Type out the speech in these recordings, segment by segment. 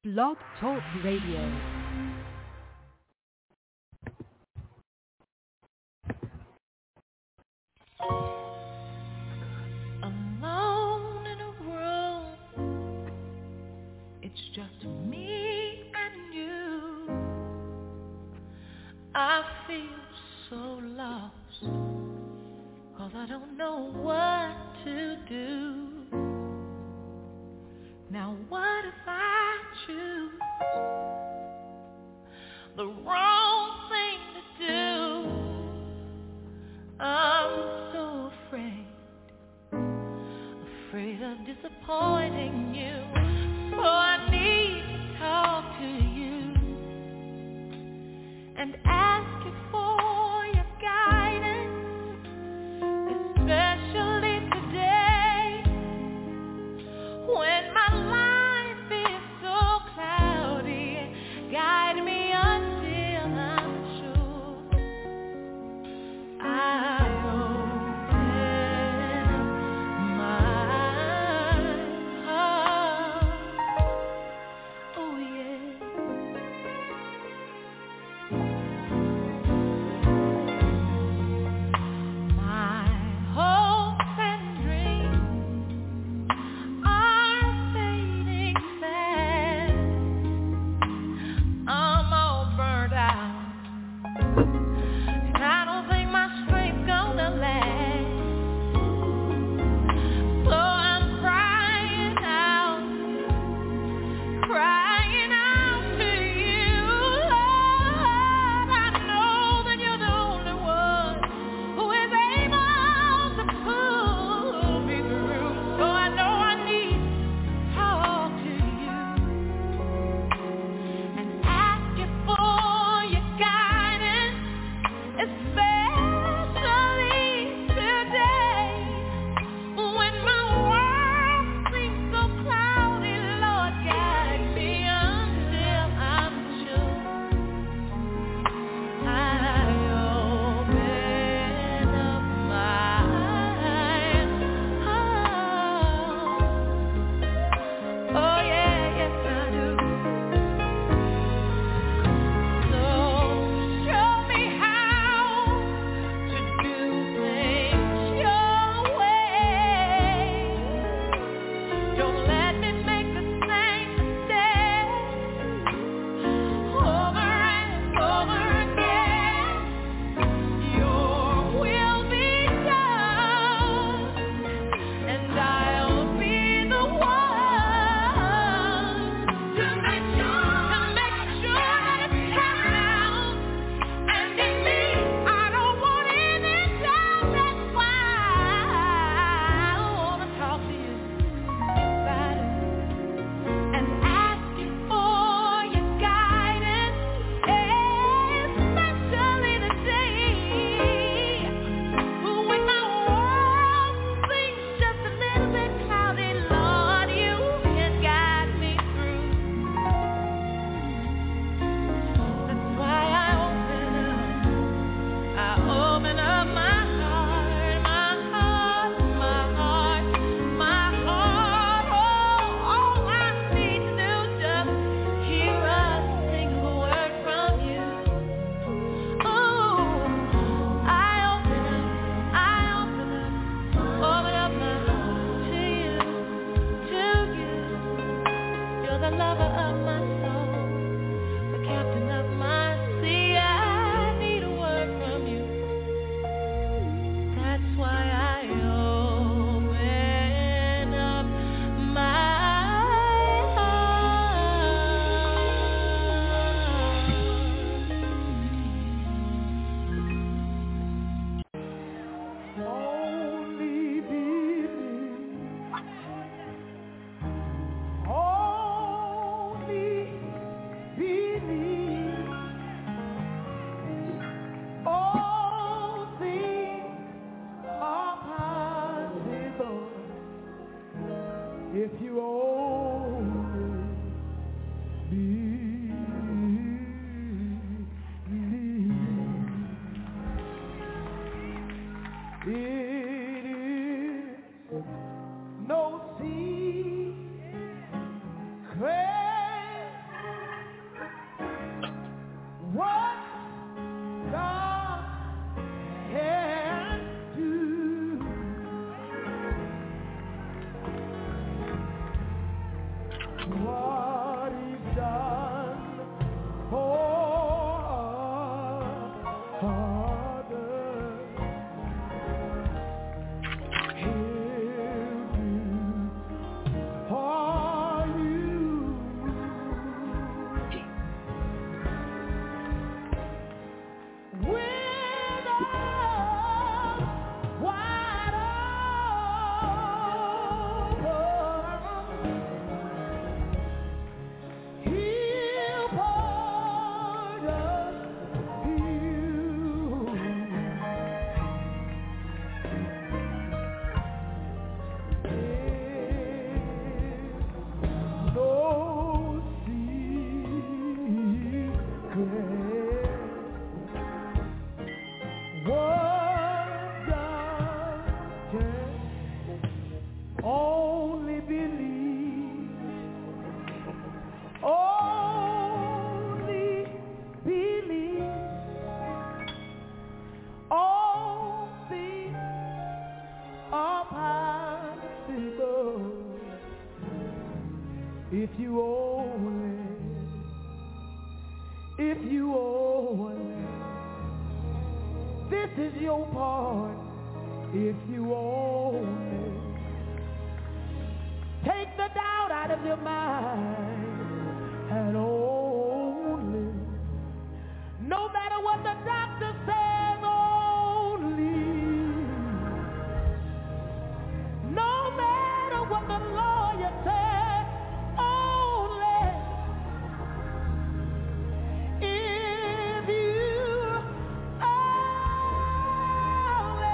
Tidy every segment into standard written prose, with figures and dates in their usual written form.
Blog Talk Radio. Alone in a room, it's just me and you. I feel so lost, 'cause I don't know what to do. Now what if I choose the wrong thing to do? I'm so afraid of disappointing you. So I need to talk to you and ask you for your guidance, especially only, if you only, this is your part, if you only, take the doubt out of your mind, and only, no matter what the doctor says, only, no matter what the lawyer says, only, if you only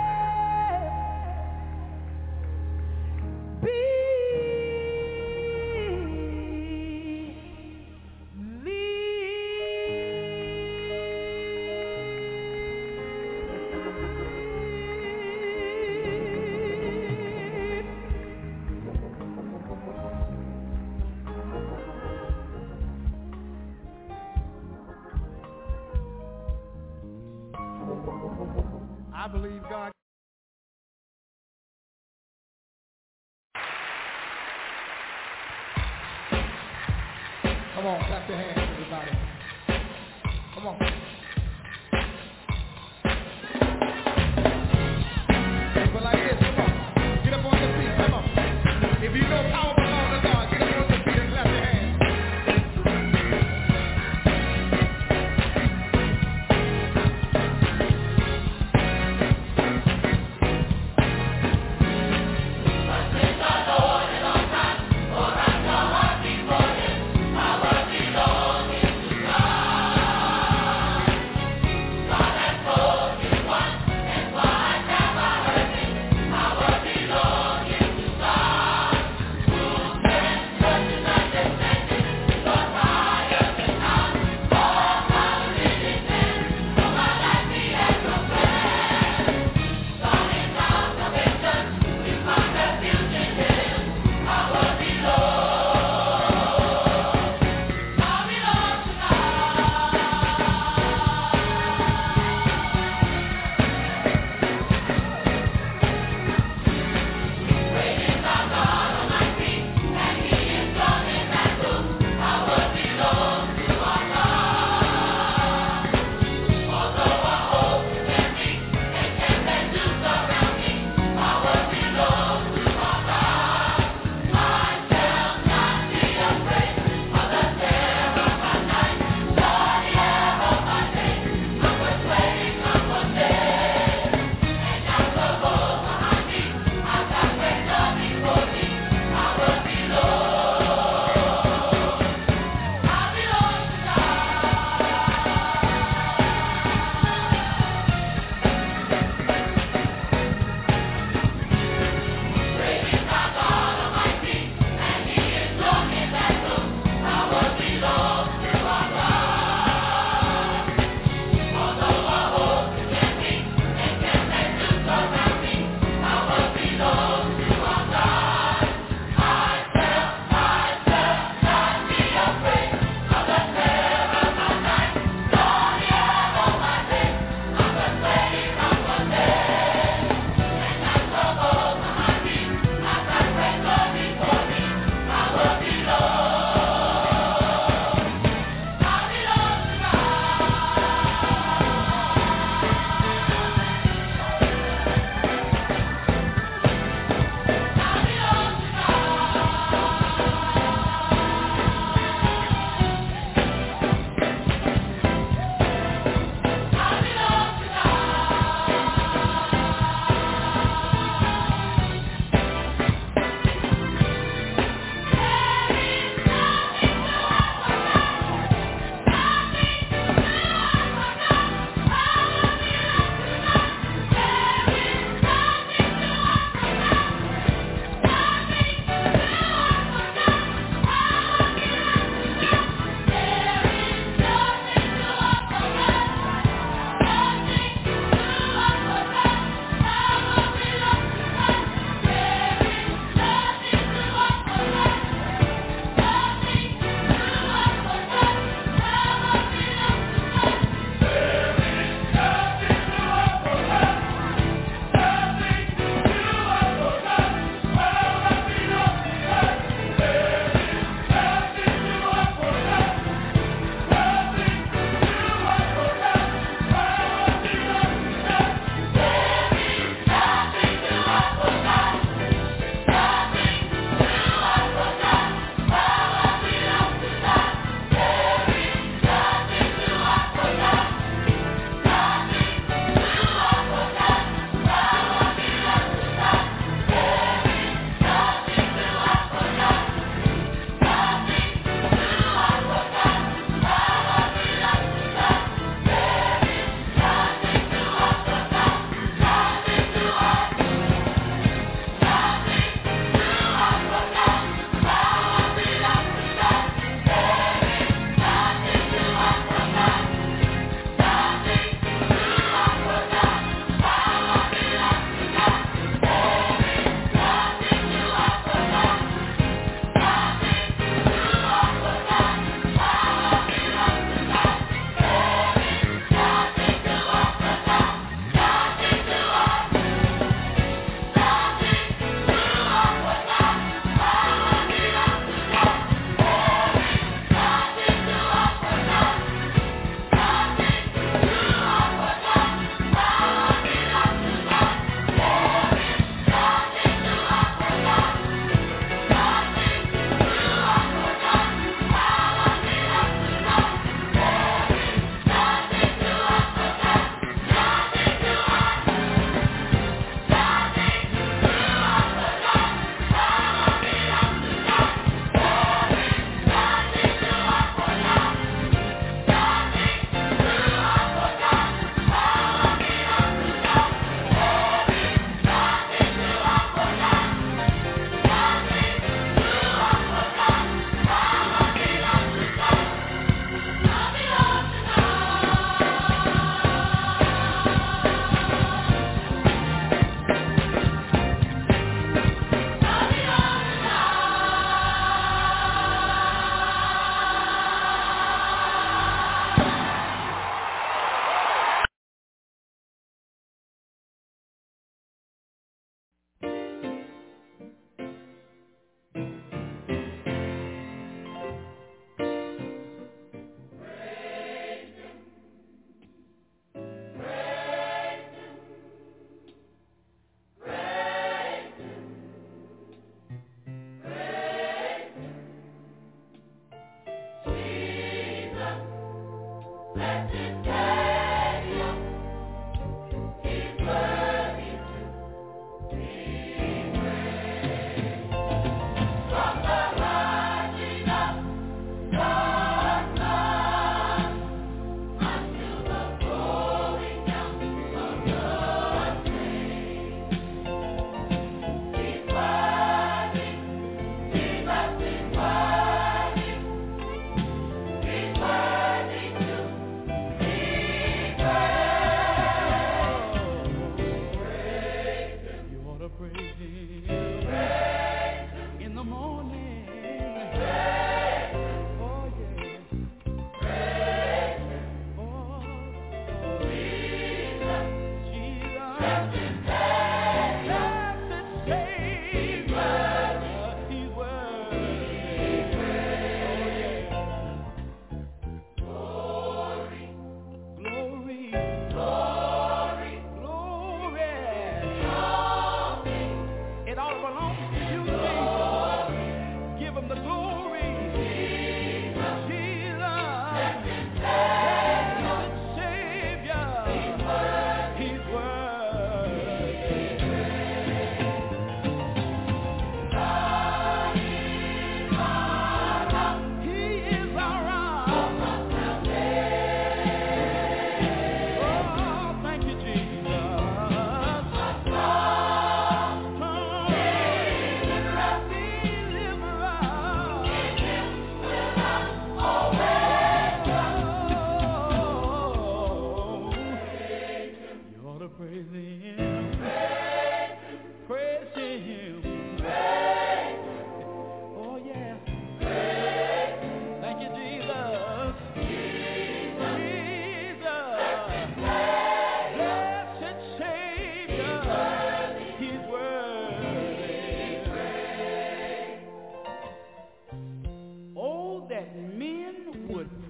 I believe God. Come on, clap your hands, everybody. Come on. People like this, come on. Get up on your feet, come on. If you know power belongs to God, get up on your feet and clap your hands.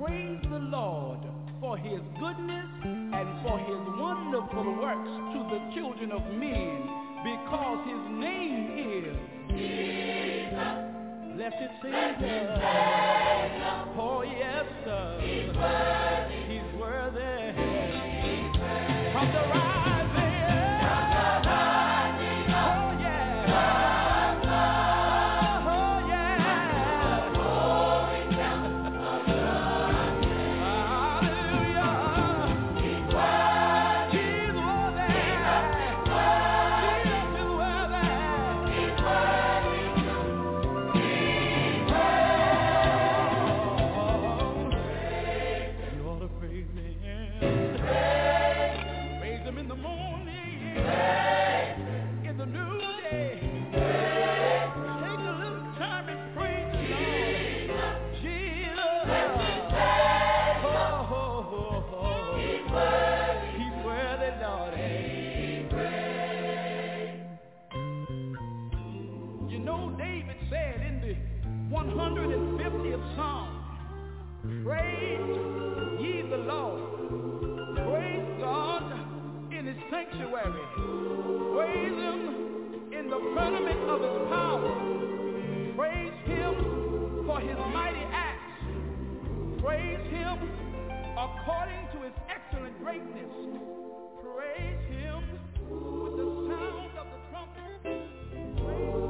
praise the Lord for his goodness and for his wonderful works to the children of men, because his name is Jesus, blessed Savior. Oh yes, sir. He's worthy. He's worthy. From the rising. Praise ye the Lord. Praise God in his sanctuary. Praise him in the firmament of his power. Praise him for his mighty acts. Praise him according to his excellent greatness. Praise him with the sound of the trumpet. Praise him.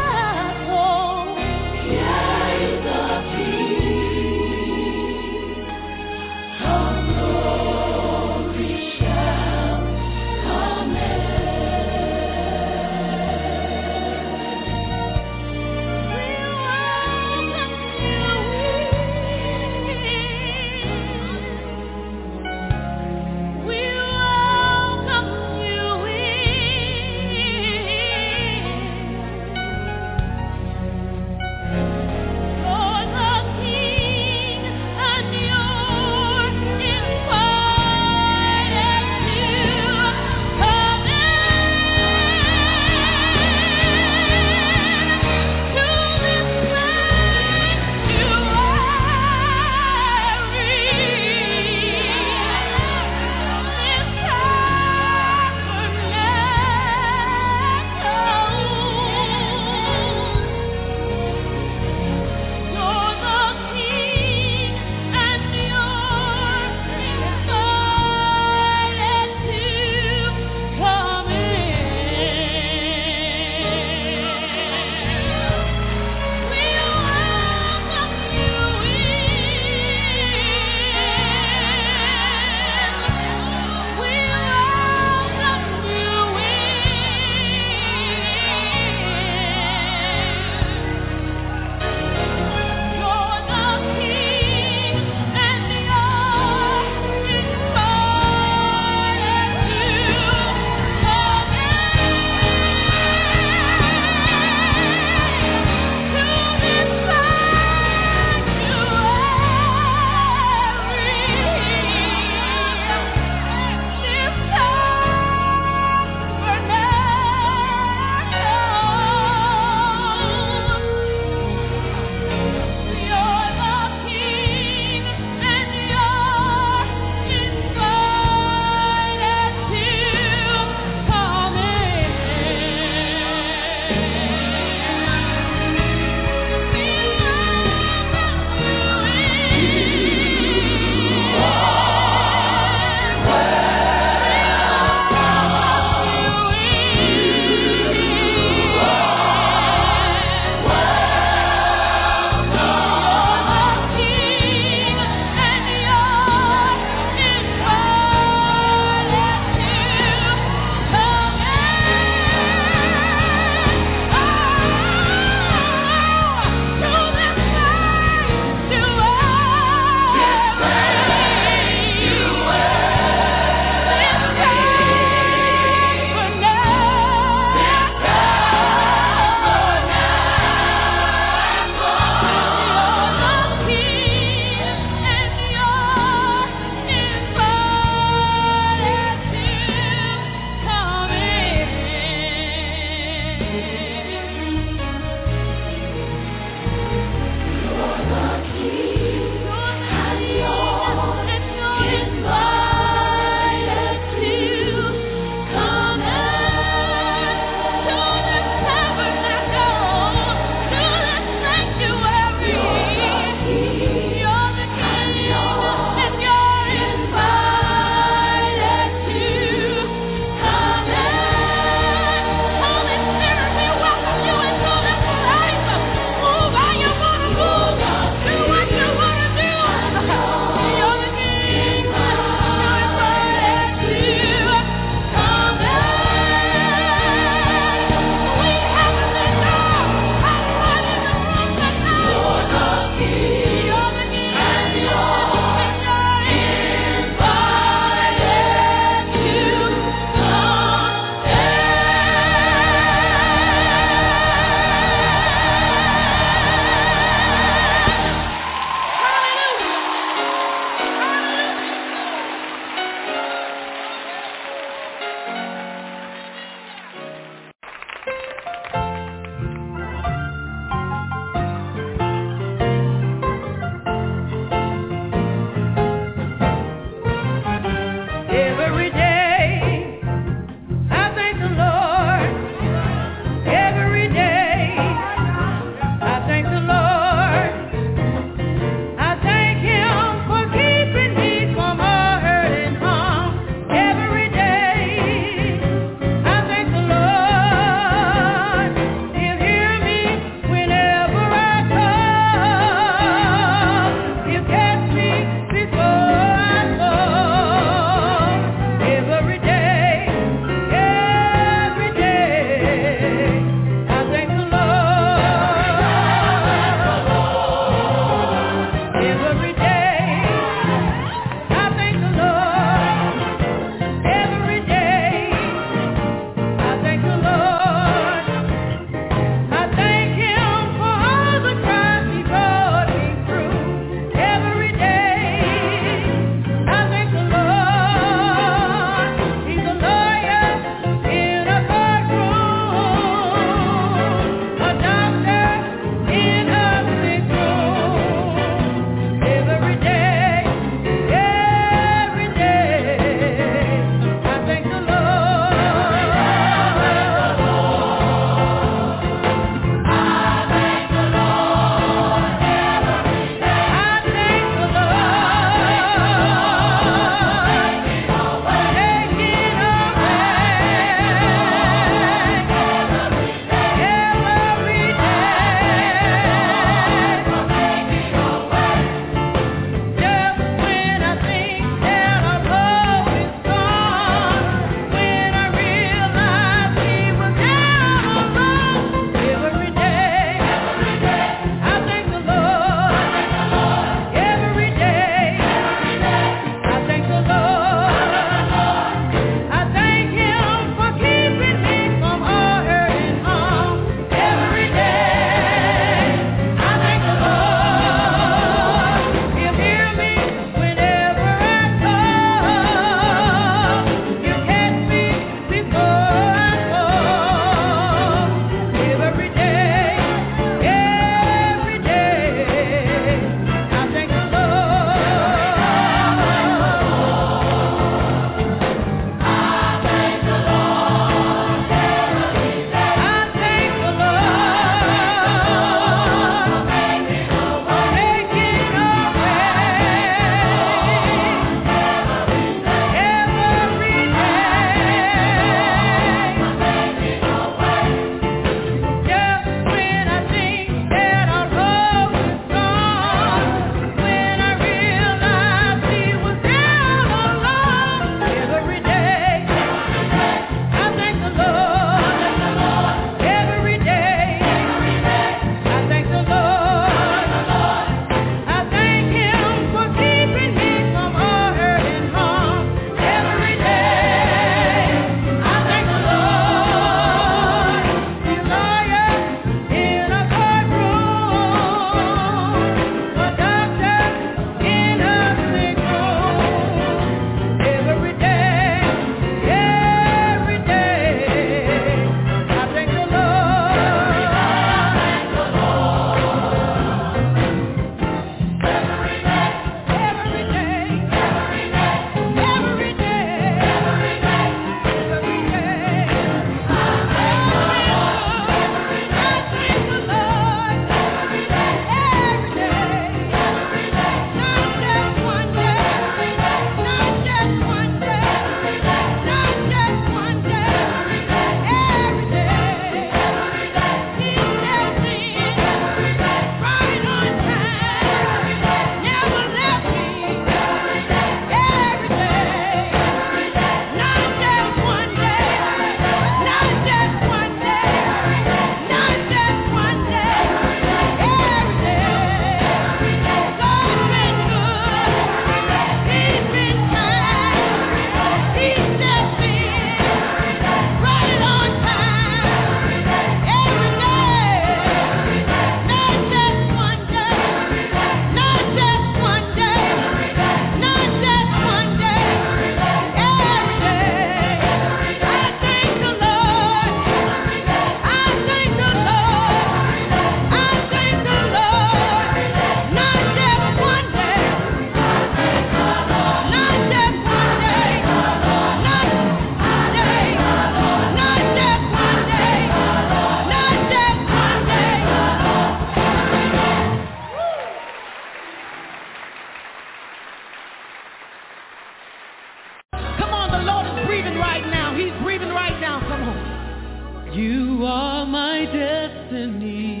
You are my destiny.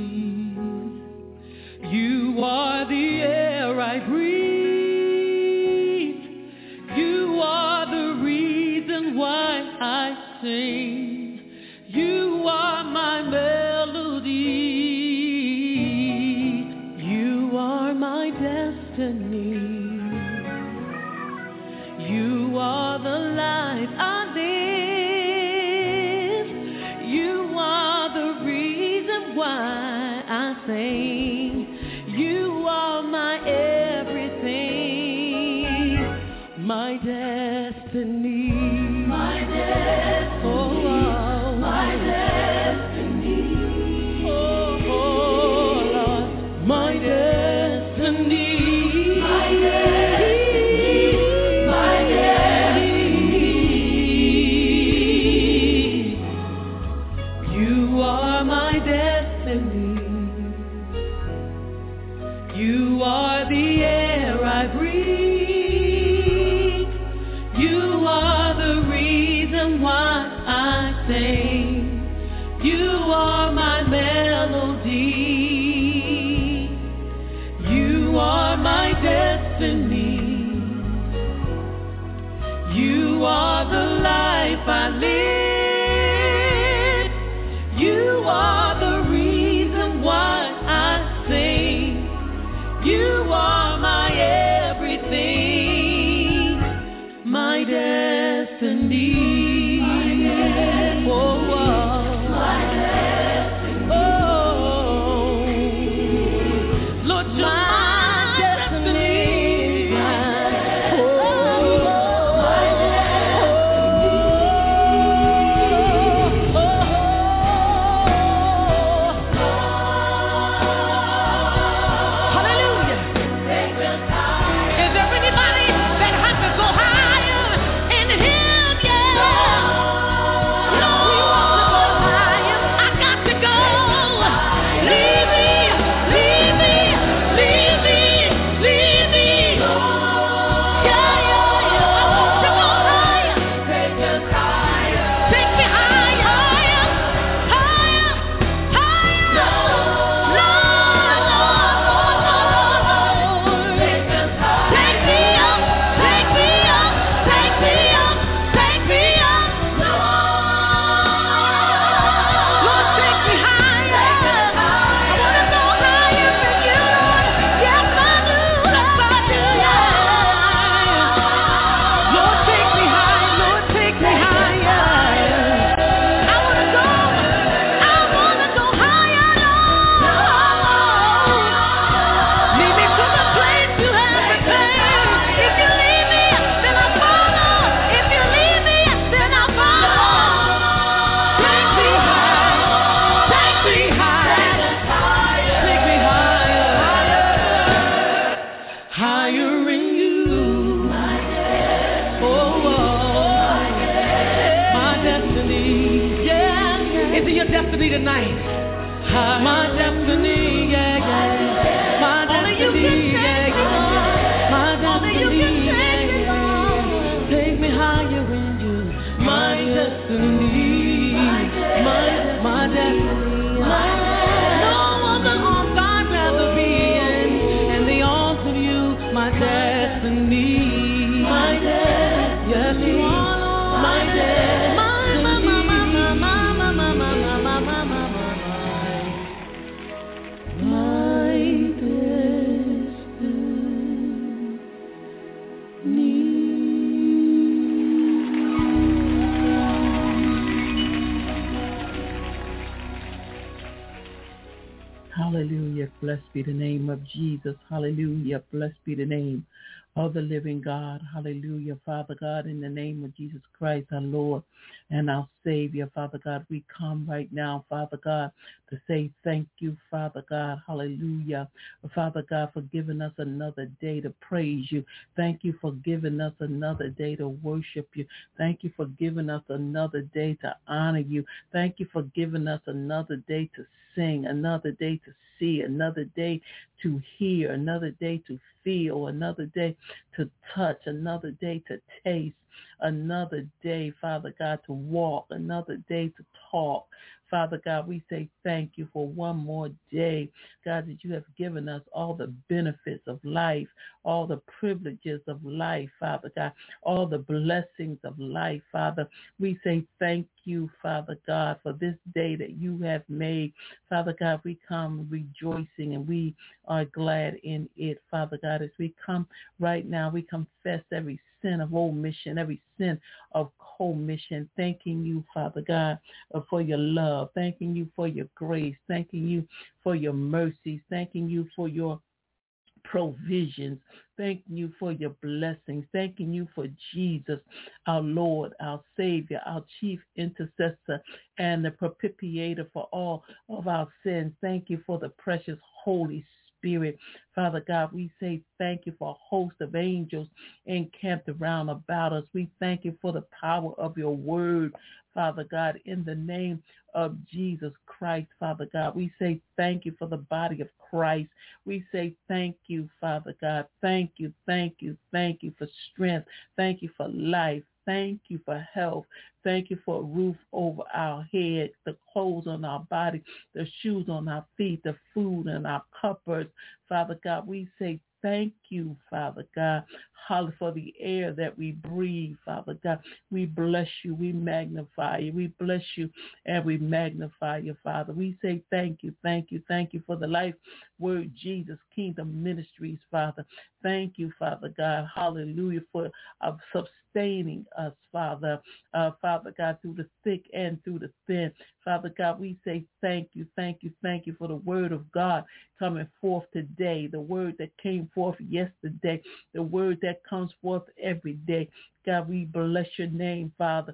You are the air I breathe. You are the reason why I sing. You are my melody. You are my destiny. You are the life I live. You are the reason why I sing. You are my everything, my destiny. My destiny. Oh, my destiny. Oh, Lord, my destiny. My destiny. My destiny. You are my destiny. You are the air I breathe. You are the reason why I sing. You are my melody. You are my destiny. You are the life I live. You are the reason why I sing. You are my everything, my destiny. My destiny. Oh, my destiny. Oh, Lord, you're my destiny. Oh, my Tonight, my destiny, yeah, yeah, my destiny, yeah, yeah, my destiny, yeah, yeah. Take me higher in you, my destiny, my destiny. No other arms I'd rather be in, and the arms of you, my destiny, my destiny, yes, you are, my destiny. Hallelujah. Blessed be the name of Jesus. Hallelujah. Blessed be the name of the living God. Hallelujah. Father God, in the name of Jesus Christ, our Lord and our Savior, Father God, we come right now, Father God, to say thank you, Father God. Hallelujah. Father God, for giving us another day to praise you. Thank you for giving us another day to worship you. Thank you for giving us another day to honor you. Thank you for giving us another day to sing, another day to see, another day to hear, another day to feel, another day to touch, another day to taste, another day, Father God, to walk, another day to talk. Father God, we say thank you for one more day, God, that you have given us all the benefits of life, all the privileges of life, Father God, all the blessings of life, Father. We say thank you, Father God, for this day that you have made. Father God, we come rejoicing and we are glad in it, Father God. As we come right now, we confess every sin of omission, every sin of commission, thanking you, Father God, for your love, thanking you for your grace, thanking you for your mercies, thanking you for your provisions, thanking you for your blessings, thanking you for Jesus, our Lord, our Savior, our chief intercessor, and the propitiator for all of our sins. Thank you for the precious Holy Spirit. Father God, we say thank you for a host of angels encamped around about us. We thank you for the power of your word, Father God, in the name of Jesus Christ, Father God. We say thank you for the body of Christ. We say thank you, Father God. Thank you, thank you, thank you for strength. Thank you for life. Thank you for health. Thank you for a roof over our head, the clothes on our body, the shoes on our feet, the food in our cupboards. Father God, we say thank you, Father God, for the air that we breathe, Father God. We bless you. We magnify you. We bless you and we magnify you, Father. We say thank you, thank you, thank you for the Life Word Jesus Kingdom Ministries, Father. Thank you, Father God. Hallelujah for sustaining us, Father. Father God, through the thick and through the thin. Father God, we say thank you, thank you, thank you for the word of God coming forth today, the word that came forth yesterday, the word that comes forth every day. God, we bless your name, Father,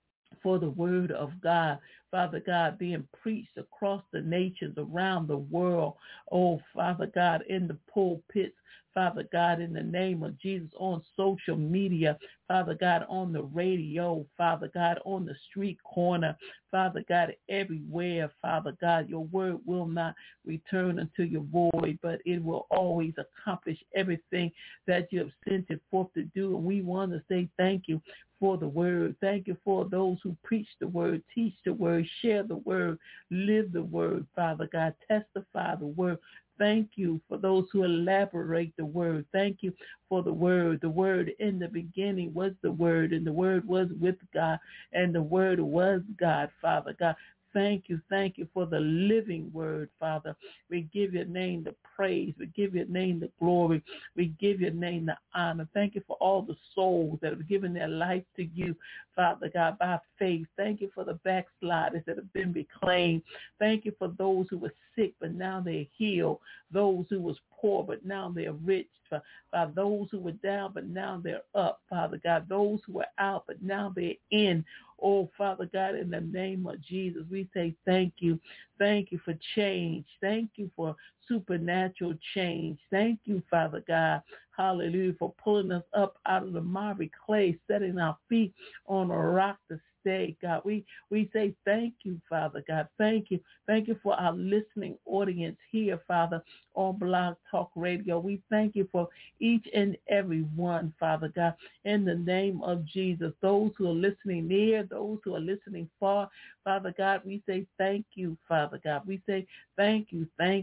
for the word of God, Father God, being preached across the nations, around the world. Oh, Father God, in the pulpits, Father God, in the name of Jesus, on social media, Father God, on the radio, Father God, on the street corner, Father God, everywhere, Father God, your word will not return unto your void, but it will always accomplish everything that you have sent it forth to do. And we want to say thank you for the word. Thank you for those who preach the word, teach the word, share the word, live the word, Father God, testify the word. Thank you for those who elaborate the word. Thank you for the word. The word in the beginning was the word, and the word was with God, and the word was God, Father God. Thank you for the living word, Father. We give your name the praise. We give your name the glory. We give your name the honor. Thank you for all the souls that have given their life to you, Father God, by faith. Thank you for the backsliders that have been reclaimed. Thank you for those who were sick, but now they're healed. Those who was poor, but now they're rich. By those who were down, but now they're up, Father God. Those who were out, but now they're in. Oh, Father God, in the name of Jesus, we say thank you. Thank you for change. Thank you for supernatural change. Thank you, Father God, hallelujah, for pulling us up out of the miry clay, setting our feet on a rock to stay, God. We say thank you, Father God. Thank you. Thank you for our listening audience here, Father, on Blog Talk Radio. We thank you for each and every one, Father God, in the name of Jesus. Those who are listening near, those who are listening far, Father God, we say thank you, Father God. We say thank you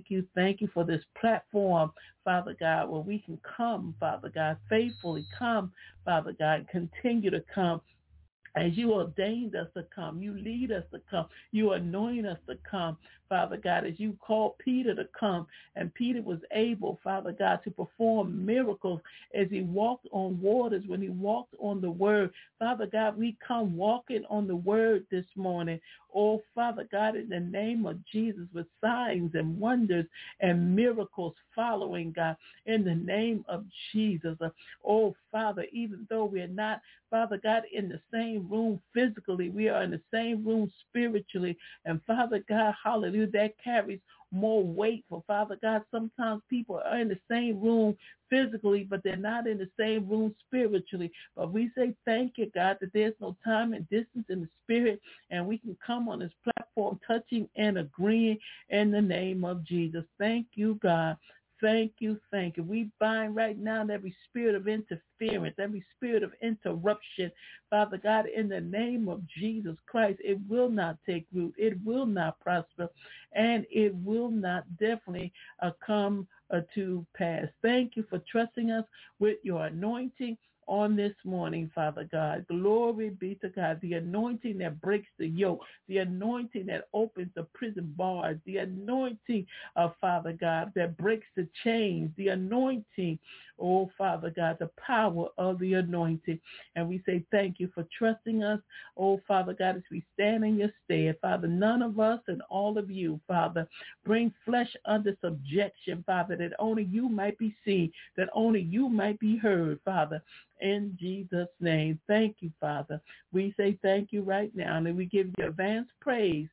for this platform, Father God, where we can come, Father God, faithfully come, Father God, continue to come. As you ordained us to come, you lead us to come, you anoint us to come, Father God, as you called Peter to come, and Peter was able, Father God, to perform miracles as he walked on waters, when he walked on the word. Father God, we come walking on the word this morning. Oh, Father God, in the name of Jesus, with signs and wonders and miracles following, God, in the name of Jesus. Oh, Father, even though we're not, Father God, in the same same room physically. We are in the same room spiritually. And Father God, hallelujah, that carries more weight. For Father God, sometimes people are in the same room physically, but they're not in the same room spiritually. But we say thank you, God, that there's no time and distance in the spirit, and we can come on this platform touching and agreeing in the name of Jesus. Thank you, God. Thank you, thank you. We bind right now every spirit of interference, every spirit of interruption. Father God, in the name of Jesus Christ, it will not take root. It will not prosper, and it will not definitely come to pass. Thank you for trusting us with your anointing on this morning, Father God. Glory be to God. The anointing that breaks the yoke, the anointing that opens the prison bars, the anointing of Father God that breaks the chains, the anointing, oh Father God, the power of the anointing. And we say thank you for trusting us, oh Father God, as we stand in your stead. Father, none of us and all of you, Father, bring flesh under subjection, Father, that only you might be seen, that only you might be heard, Father. In Jesus' name, thank you, Father. We say thank you right now, and we give you advance praise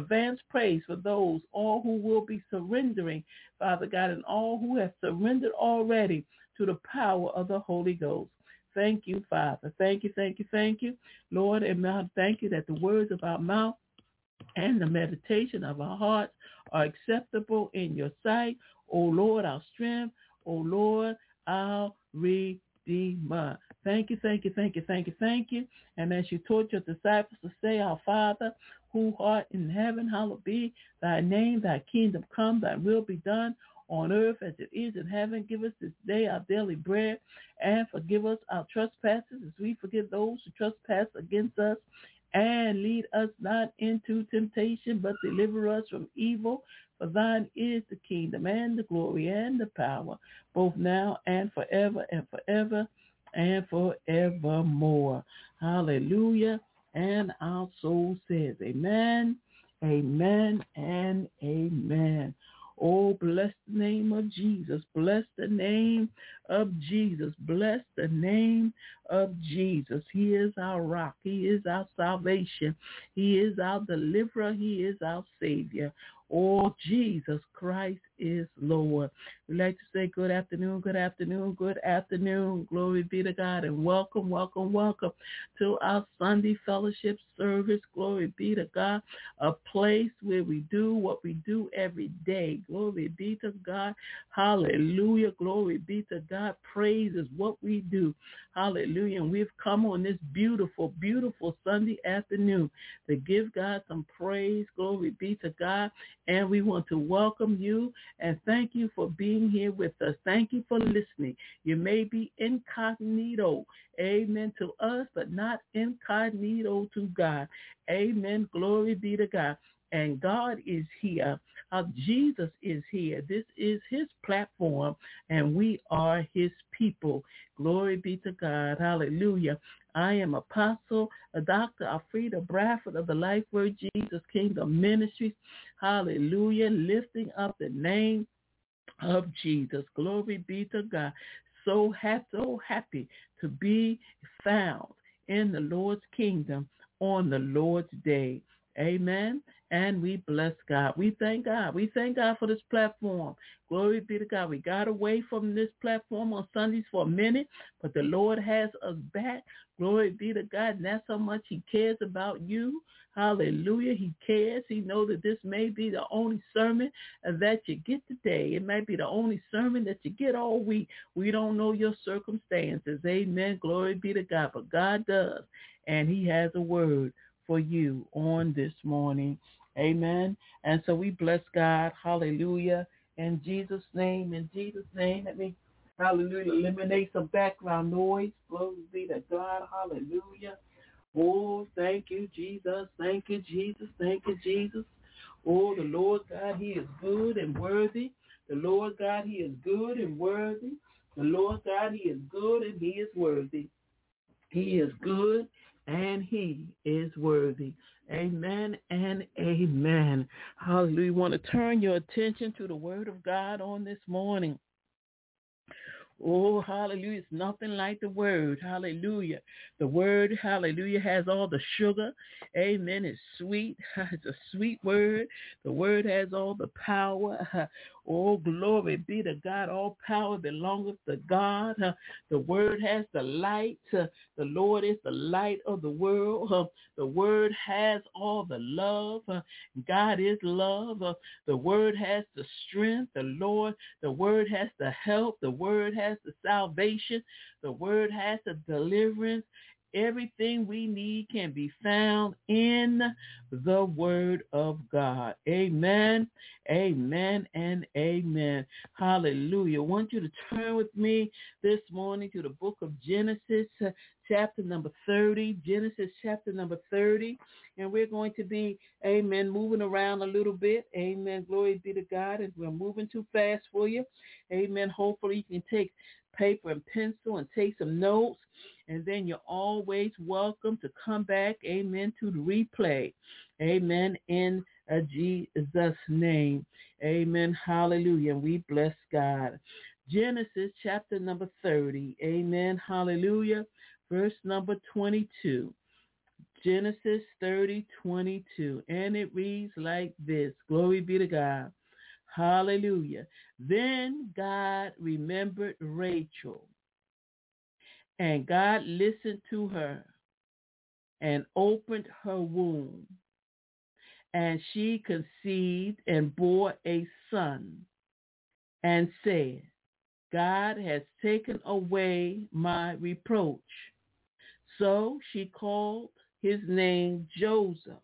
for those, all who will be surrendering, Father God, and all who have surrendered already to the power of the Holy Ghost. Thank you, Father. Thank you, thank you, thank you, Lord, and now thank you that the words of our mouth and the meditation of our hearts are acceptable in your sight, O Lord, our strength, O Lord, our Redeemer. Thank you, thank you, thank you, thank you, thank you. And as you taught your disciples to say, our Father, who art in heaven, hallowed be thy name, thy kingdom come, thy will be done on earth as it is in heaven. Give us this day our daily bread, and forgive us our trespasses as we forgive those who trespass against us. And lead us not into temptation, but deliver us from evil. For thine is the kingdom and the glory and the power, both now and forever and forever and forevermore. Hallelujah. And our soul says amen, amen, and amen. Oh, bless the name of Jesus. Bless the name of Jesus. Bless the name of Jesus. He is our rock. He is our salvation. He is our deliverer. He is our Savior. Oh, Jesus Christ is Lord. We'd like to say good afternoon, good afternoon, good afternoon. Glory be to God, and welcome, welcome, welcome to our Sunday fellowship service. Glory be to God, a place where we do what we do every day. Glory be to God. Hallelujah. Glory be to God. Praise is what we do. Hallelujah. And we've come on this beautiful, beautiful Sunday afternoon to give God some praise. Glory be to God. And we want to welcome you and thank you for being here with us. Thank you for listening. You may be incognito, amen, to us, but not incognito to God. Amen. Glory be to God. And God is here. Jesus is here. This is his platform, and we are his people. Glory be to God. Hallelujah. I am Apostle Dr. Alfreda Bradford of the Life Word Jesus Kingdom Ministries. Hallelujah. Lifting up the name of Jesus. Glory be to God. So happy to be found in the Lord's kingdom on the Lord's day. Amen. And we bless God. We thank God. We thank God for this platform. Glory be to God. We got away from this platform on Sundays for a minute, but the Lord has us back. Glory be to God. And that's how much he cares about you. Hallelujah. He cares. He knows that this may be the only sermon that you get today. It might be the only sermon that you get all week. We don't know your circumstances. Amen. Glory be to God. But God does. And he has a word for you on this morning. Amen. And so we bless God. Hallelujah. In Jesus' name, let me, hallelujah, eliminate some background noise. Glory be to God. Hallelujah. Oh, thank you, Jesus. Thank you, Jesus. Thank you, Jesus. Oh, the Lord God, he is good and worthy. The Lord God, he is good and worthy. The Lord God, he is good and he is worthy. He is good and he is worthy. Amen and amen. Hallelujah. We want to turn your attention to the word of God on this morning. Oh, hallelujah. It's nothing like the word. Hallelujah. The word, hallelujah, has all the sugar. Amen. It's sweet. It's a sweet word. The word has all the power. Oh, glory be to God. All power belongeth to God. The word has the light. The Lord is the light of the world. The word has all the love. God is love. The word has the strength. The word has the help. The word has the salvation. The word has the deliverance. Everything we need can be found in the word of God. Amen, amen, and amen. Hallelujah. I want you to turn with me this morning to the book of Genesis, chapter number 30. Genesis chapter number 30. And we're going to be, amen, moving around a little bit. Amen. Glory be to God. As we're moving too fast for you. Amen. Hopefully you can take paper and pencil and take some notes. And then you're always welcome to come back, amen, to the replay. Amen, in Jesus' name. Amen, hallelujah. And we bless God. Genesis chapter number 30. Amen, hallelujah. Verse number 22. Genesis 30:22. And it reads like this. Glory be to God. Hallelujah. Then God remembered Rachel. And God listened to her and opened her womb. And she conceived and bore a son and said, God has taken away my reproach. So she called his name Joseph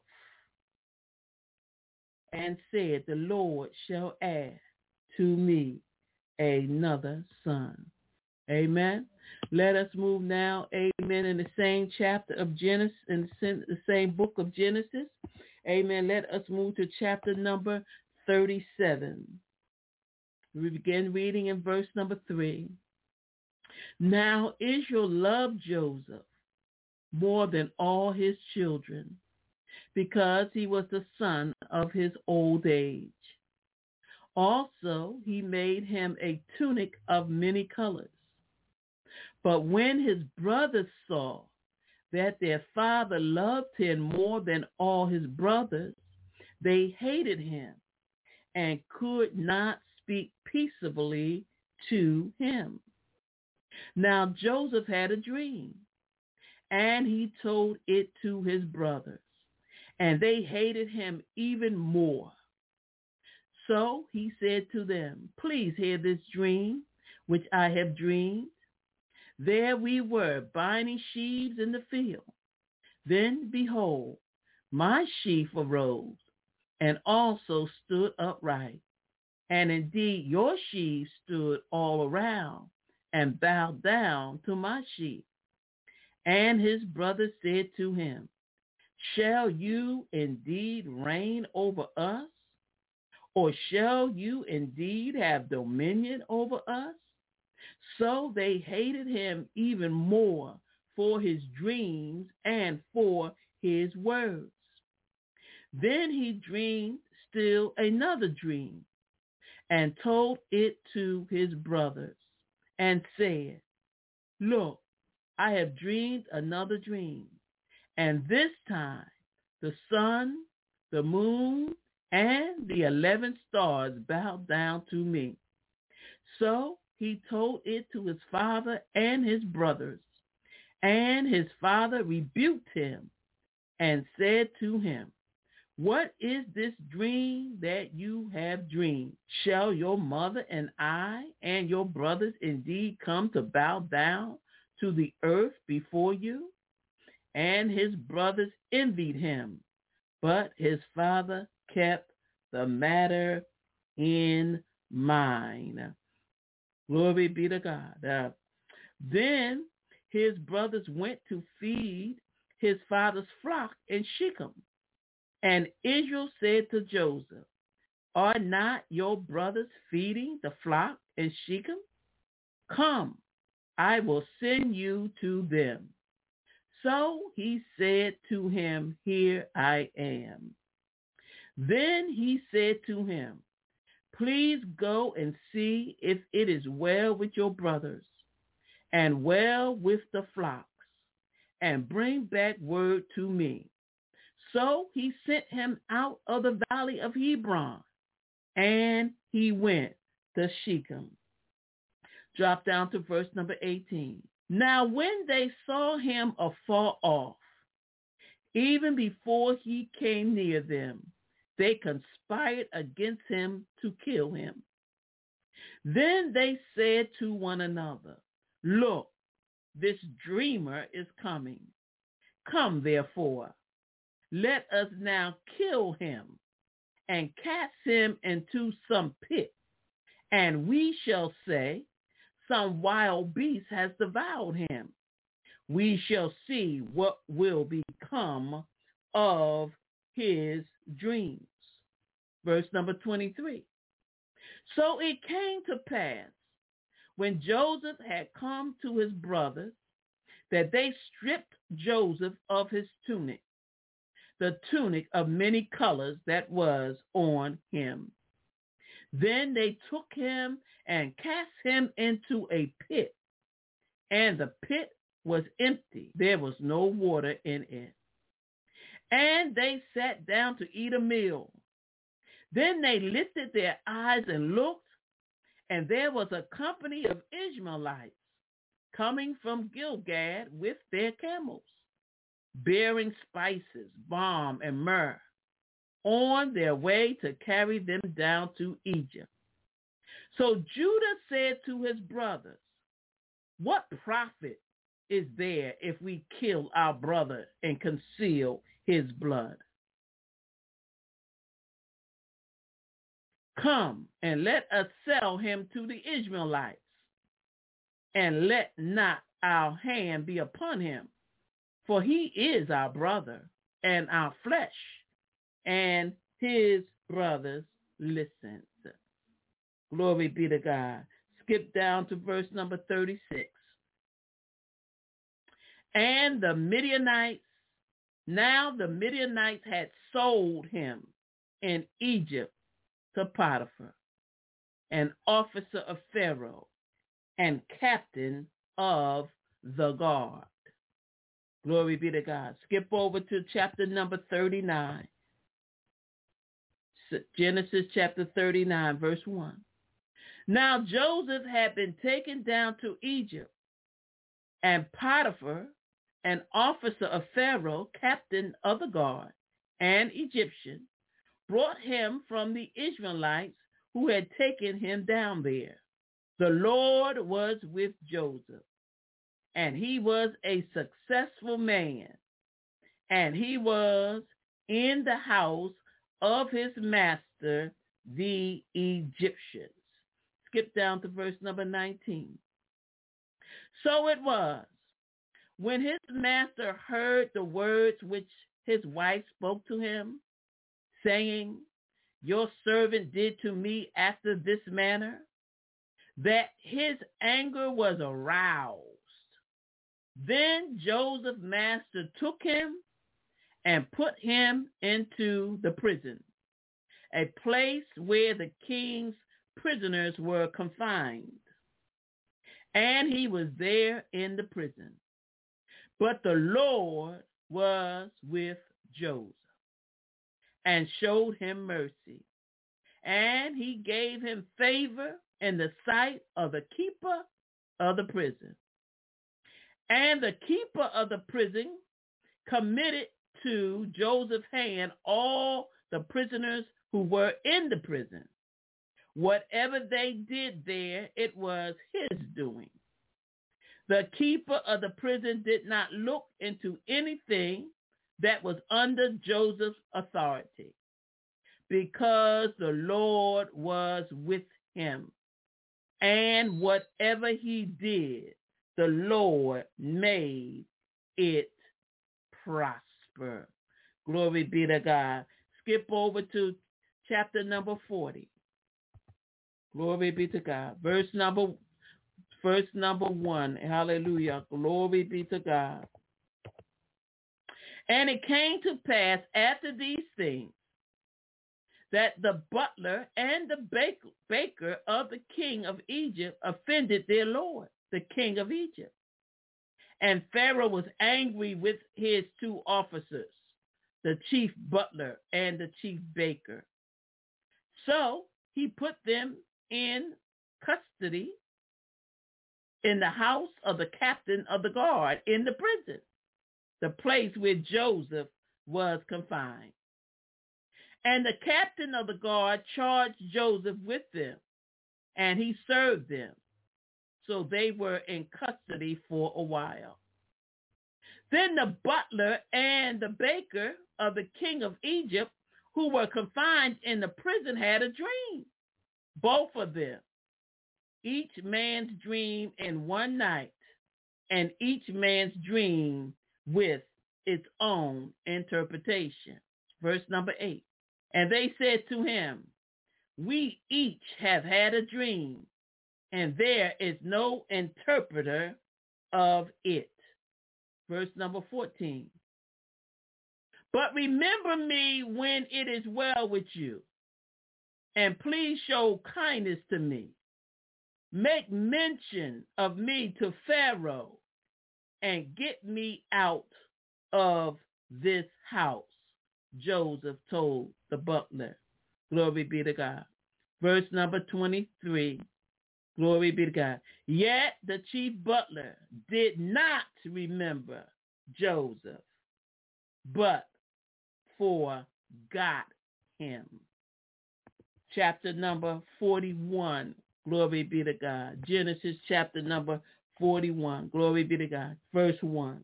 and said, the Lord shall add to me another son. Amen. Let us move now, amen, in the same chapter of Genesis, in the same book of Genesis. Amen. Let us move to chapter number 37. We begin reading in verse number 3. Now Israel loved Joseph more than all his children, because he was the son of his old age. Also, he made him a tunic of many colors. But when his brothers saw that their father loved him more than all his brothers, they hated him and could not speak peaceably to him. Now Joseph had a dream, and he told it to his brothers, and they hated him even more. So he said to them, please hear this dream which I have dreamed. There we were, binding sheaves in the field. Then, behold, my sheaf arose, and also stood upright. And indeed, your sheaves stood all around, and bowed down to my sheaf. And his brothers said to him, shall you indeed reign over us? Or shall you indeed have dominion over us? So they hated him even more for his dreams and for his words. Then he dreamed still another dream and told it to his brothers and said, look, I have dreamed another dream, and this time the sun, the moon, and the 11 stars bowed down to me. So he told it to his father and his brothers, and his father rebuked him and said to him, what is this dream that you have dreamed? Shall your mother and I and your brothers indeed come to bow down to the earth before you? And his brothers envied him, but his father kept the matter in mind. Glory be to God. Then his brothers went to feed his father's flock in Shechem. And Israel said to Joseph, are not your brothers feeding the flock in Shechem? Come, I will send you to them. So he said to him, here I am. Then he said to him, please go and see if it is well with your brothers and well with the flocks, and bring back word to me. So he sent him out of the valley of Hebron, and he went to Shechem. Drop down to verse number 18. Now when they saw him afar off, even before he came near them, they conspired against him to kill him. Then they said to one another, look, this dreamer is coming. Come, therefore, let us now kill him and cast him into some pit, and we shall say, some wild beast has devoured him. We shall see what will become of his dreams. Verse number 23. So it came to pass, when Joseph had come to his brothers, that they stripped Joseph of his tunic, the tunic of many colors that was on him. Then they took him and cast him into a pit, and the pit was empty. There was no water in it. And they sat down to eat a meal. Then they lifted their eyes and looked, and there was a company of Ishmaelites coming from Gilgad with their camels, bearing spices, balm, and myrrh, on their way to carry them down to Egypt. So Judah said to his brothers, what profit is there if we kill our brother and conceal his blood? Come and let us sell him to the Ishmaelites, and let not our hand be upon him, for he is our brother and our flesh. And his brothers listened. Glory be to God. Skip down to verse number 36. And the Midianites had sold him in Egypt to Potiphar, an officer of Pharaoh and captain of the guard. Glory be to God. Skip over to chapter number 39. Genesis chapter 39, verse 1. Now Joseph had been taken down to Egypt, and Potiphar, an officer of Pharaoh, captain of the guard, and Egyptian, brought him from the Ishmaelites who had taken him down there. The Lord was with Joseph, and he was a successful man, and he was in the house of his master, the Egyptians. Skip down to verse number 19. So it was, when his master heard the words which his wife spoke to him, saying, your servant did to me after this manner, that his anger was aroused. Then Joseph's master took him and put him into the prison, a place where the king's prisoners were confined. And he was there in the prison. But the Lord was with Joseph and showed him mercy. And he gave him favor in the sight of the keeper of the prison. And the keeper of the prison committed to Joseph's hand all the prisoners who were in the prison. Whatever they did there, it was his doing. The keeper of the prison did not look into anything that was under Joseph's authority, because the Lord was with him. And whatever he did, the Lord made it prosper. Glory be to God. Skip over to chapter number 40. Glory be to God. Verse number 1. Hallelujah. Glory be to God. And it came to pass after these things that the butler and the baker of the king of Egypt offended their lord, the king of Egypt. And Pharaoh was angry with his two officers, the chief butler and the chief baker. So he put them in custody in the house of the captain of the guard in the prison, the place where Joseph was confined. And the captain of the guard charged Joseph with them, and he served them. So they were in custody for a while. Then the butler and the baker of the king of Egypt, who were confined in the prison, had a dream, both of them, each man's dream in one night, and each man's dream with its own interpretation. Verse number 8. And they said to him, we each have had a dream, and there is no interpreter of it. Verse number 14. But remember me when it is well with you, and please show kindness to me. Make mention of me to Pharaoh, and get me out of this house, Joseph told the butler. Glory be to God. Verse number 23. Glory be to God. Yet the chief butler did not remember Joseph, but forgot him. Chapter number 41. Glory be to God. Genesis chapter number 41. Glory be to God. Verse 1.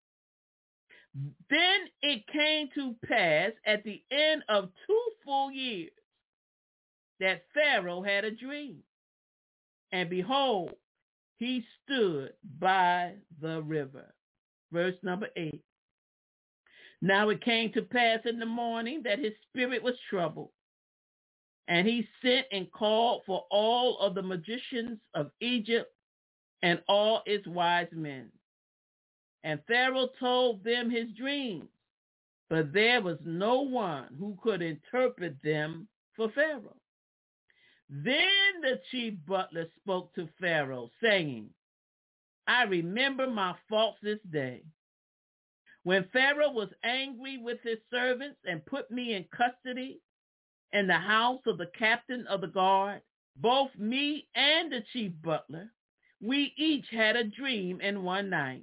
Then it came to pass at the end of 2 full years that Pharaoh had a dream. And behold, he stood by the river. Verse number 8. Now it came to pass in the morning that his spirit was troubled. And he sent and called for all of the magicians of Egypt and all its wise men. And Pharaoh told them his dreams, but there was no one who could interpret them for Pharaoh. Then the chief butler spoke to Pharaoh, saying, I remember my faults this day. When Pharaoh was angry with his servants and put me in custody in the house of the captain of the guard, both me and the chief butler, we each had a dream in one night.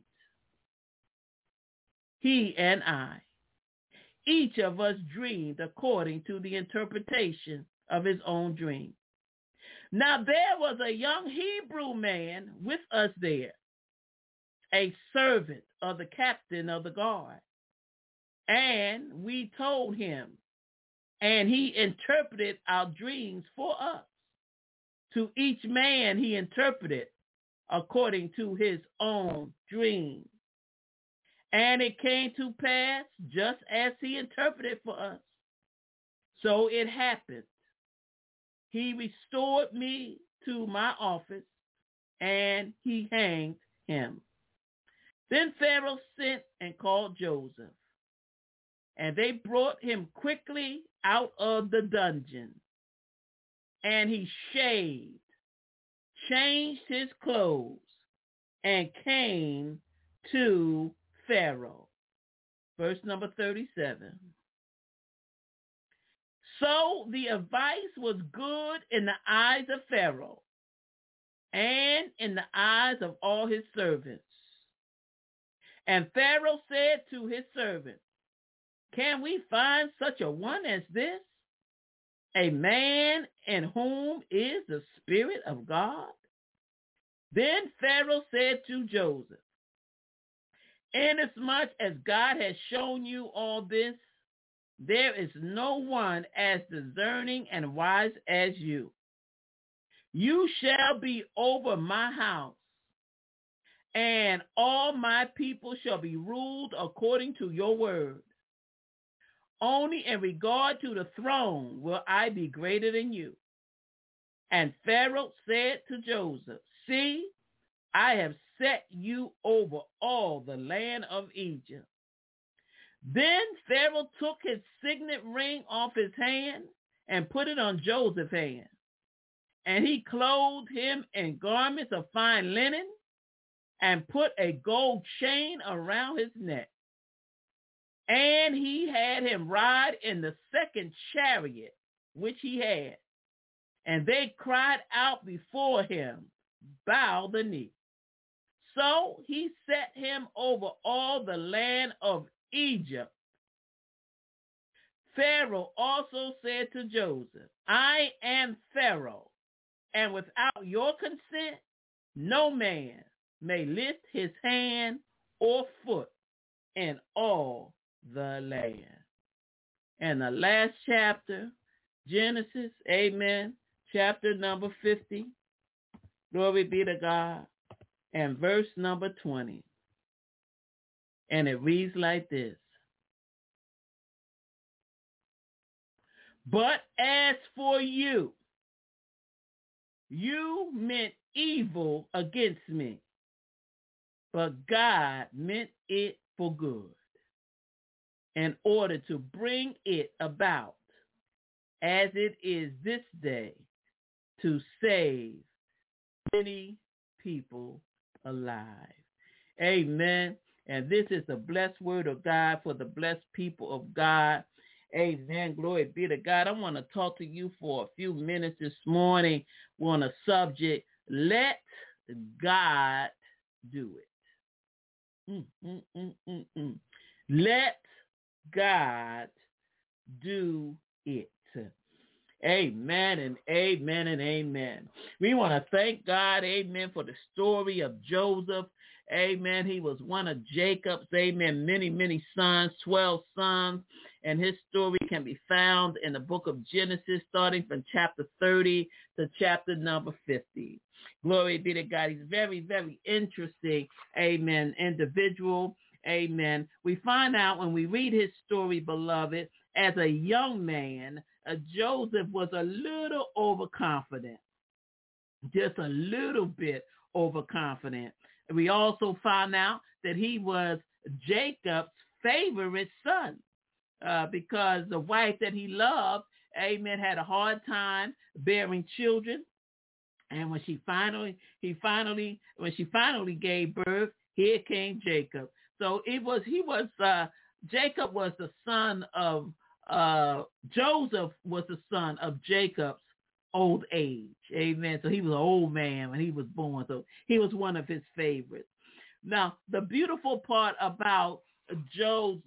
He and I, each of us dreamed according to the interpretation of his own dream. Now there was a young Hebrew man with us there, a servant of the captain of the guard. And we told him, and he interpreted our dreams for us. To each man he interpreted according to his own dream. And it came to pass just as he interpreted for us. So it happened. He restored me to my office, and he hanged him. Then Pharaoh sent and called Joseph, and they brought him quickly out of the dungeon. And he shaved, changed his clothes, and came to Pharaoh. Verse number 37. So the advice was good in the eyes of Pharaoh and in the eyes of all his servants. And Pharaoh said to his servants, can we find such a one as this, a man in whom is the Spirit of God? Then Pharaoh said to Joseph, inasmuch as God has shown you all this, there is no one as discerning and wise as you. You shall be over my house, and all my people shall be ruled according to your word. Only in regard to the throne will I be greater than you. And Pharaoh said to Joseph, see, I have set you over all the land of Egypt. Then Pharaoh took his signet ring off his hand and put it on Joseph's hand. And he clothed him in garments of fine linen and put a gold chain around his neck. And he had him ride in the second chariot which he had. And they cried out before him, bow the knee. So he set him over all the land of Egypt. Pharaoh also said to Joseph, I am Pharaoh, and without your consent, no man may lift his hand or foot in all the land. And the last chapter, Genesis, amen, chapter number 50, glory be to God, and verse number 20. And it reads like this. But as for you, you meant evil against me, but God meant it for good, in order to bring it about, as it is this day, to save many people alive. Amen. And this is the blessed word of God for the blessed people of God. Amen. Glory be to God. I want to talk to you for a few minutes this morning on a subject, let God do it. Let God do it. Amen and amen and amen. We want to thank God, amen, for the story of Joseph. Amen. He was one of Jacob's, amen, many sons, 12 sons. And his story can be found in the book of Genesis, starting from chapter 30 to chapter number 50. Glory be to God. He's very interesting, amen, individual. Amen. We find out when we read his story, beloved, as a young man, Joseph was a little overconfident, just a little bit overconfident. We also found out that he was Jacob's favorite son because the wife that he loved, amen, had a hard time bearing children. And when she finally gave birth, here came Jacob. So Jacob was the son of, Joseph was the son of Jacob's old age. Amen. So he was an old man when he was born. So he was one of his favorites. Now, the beautiful part about Joseph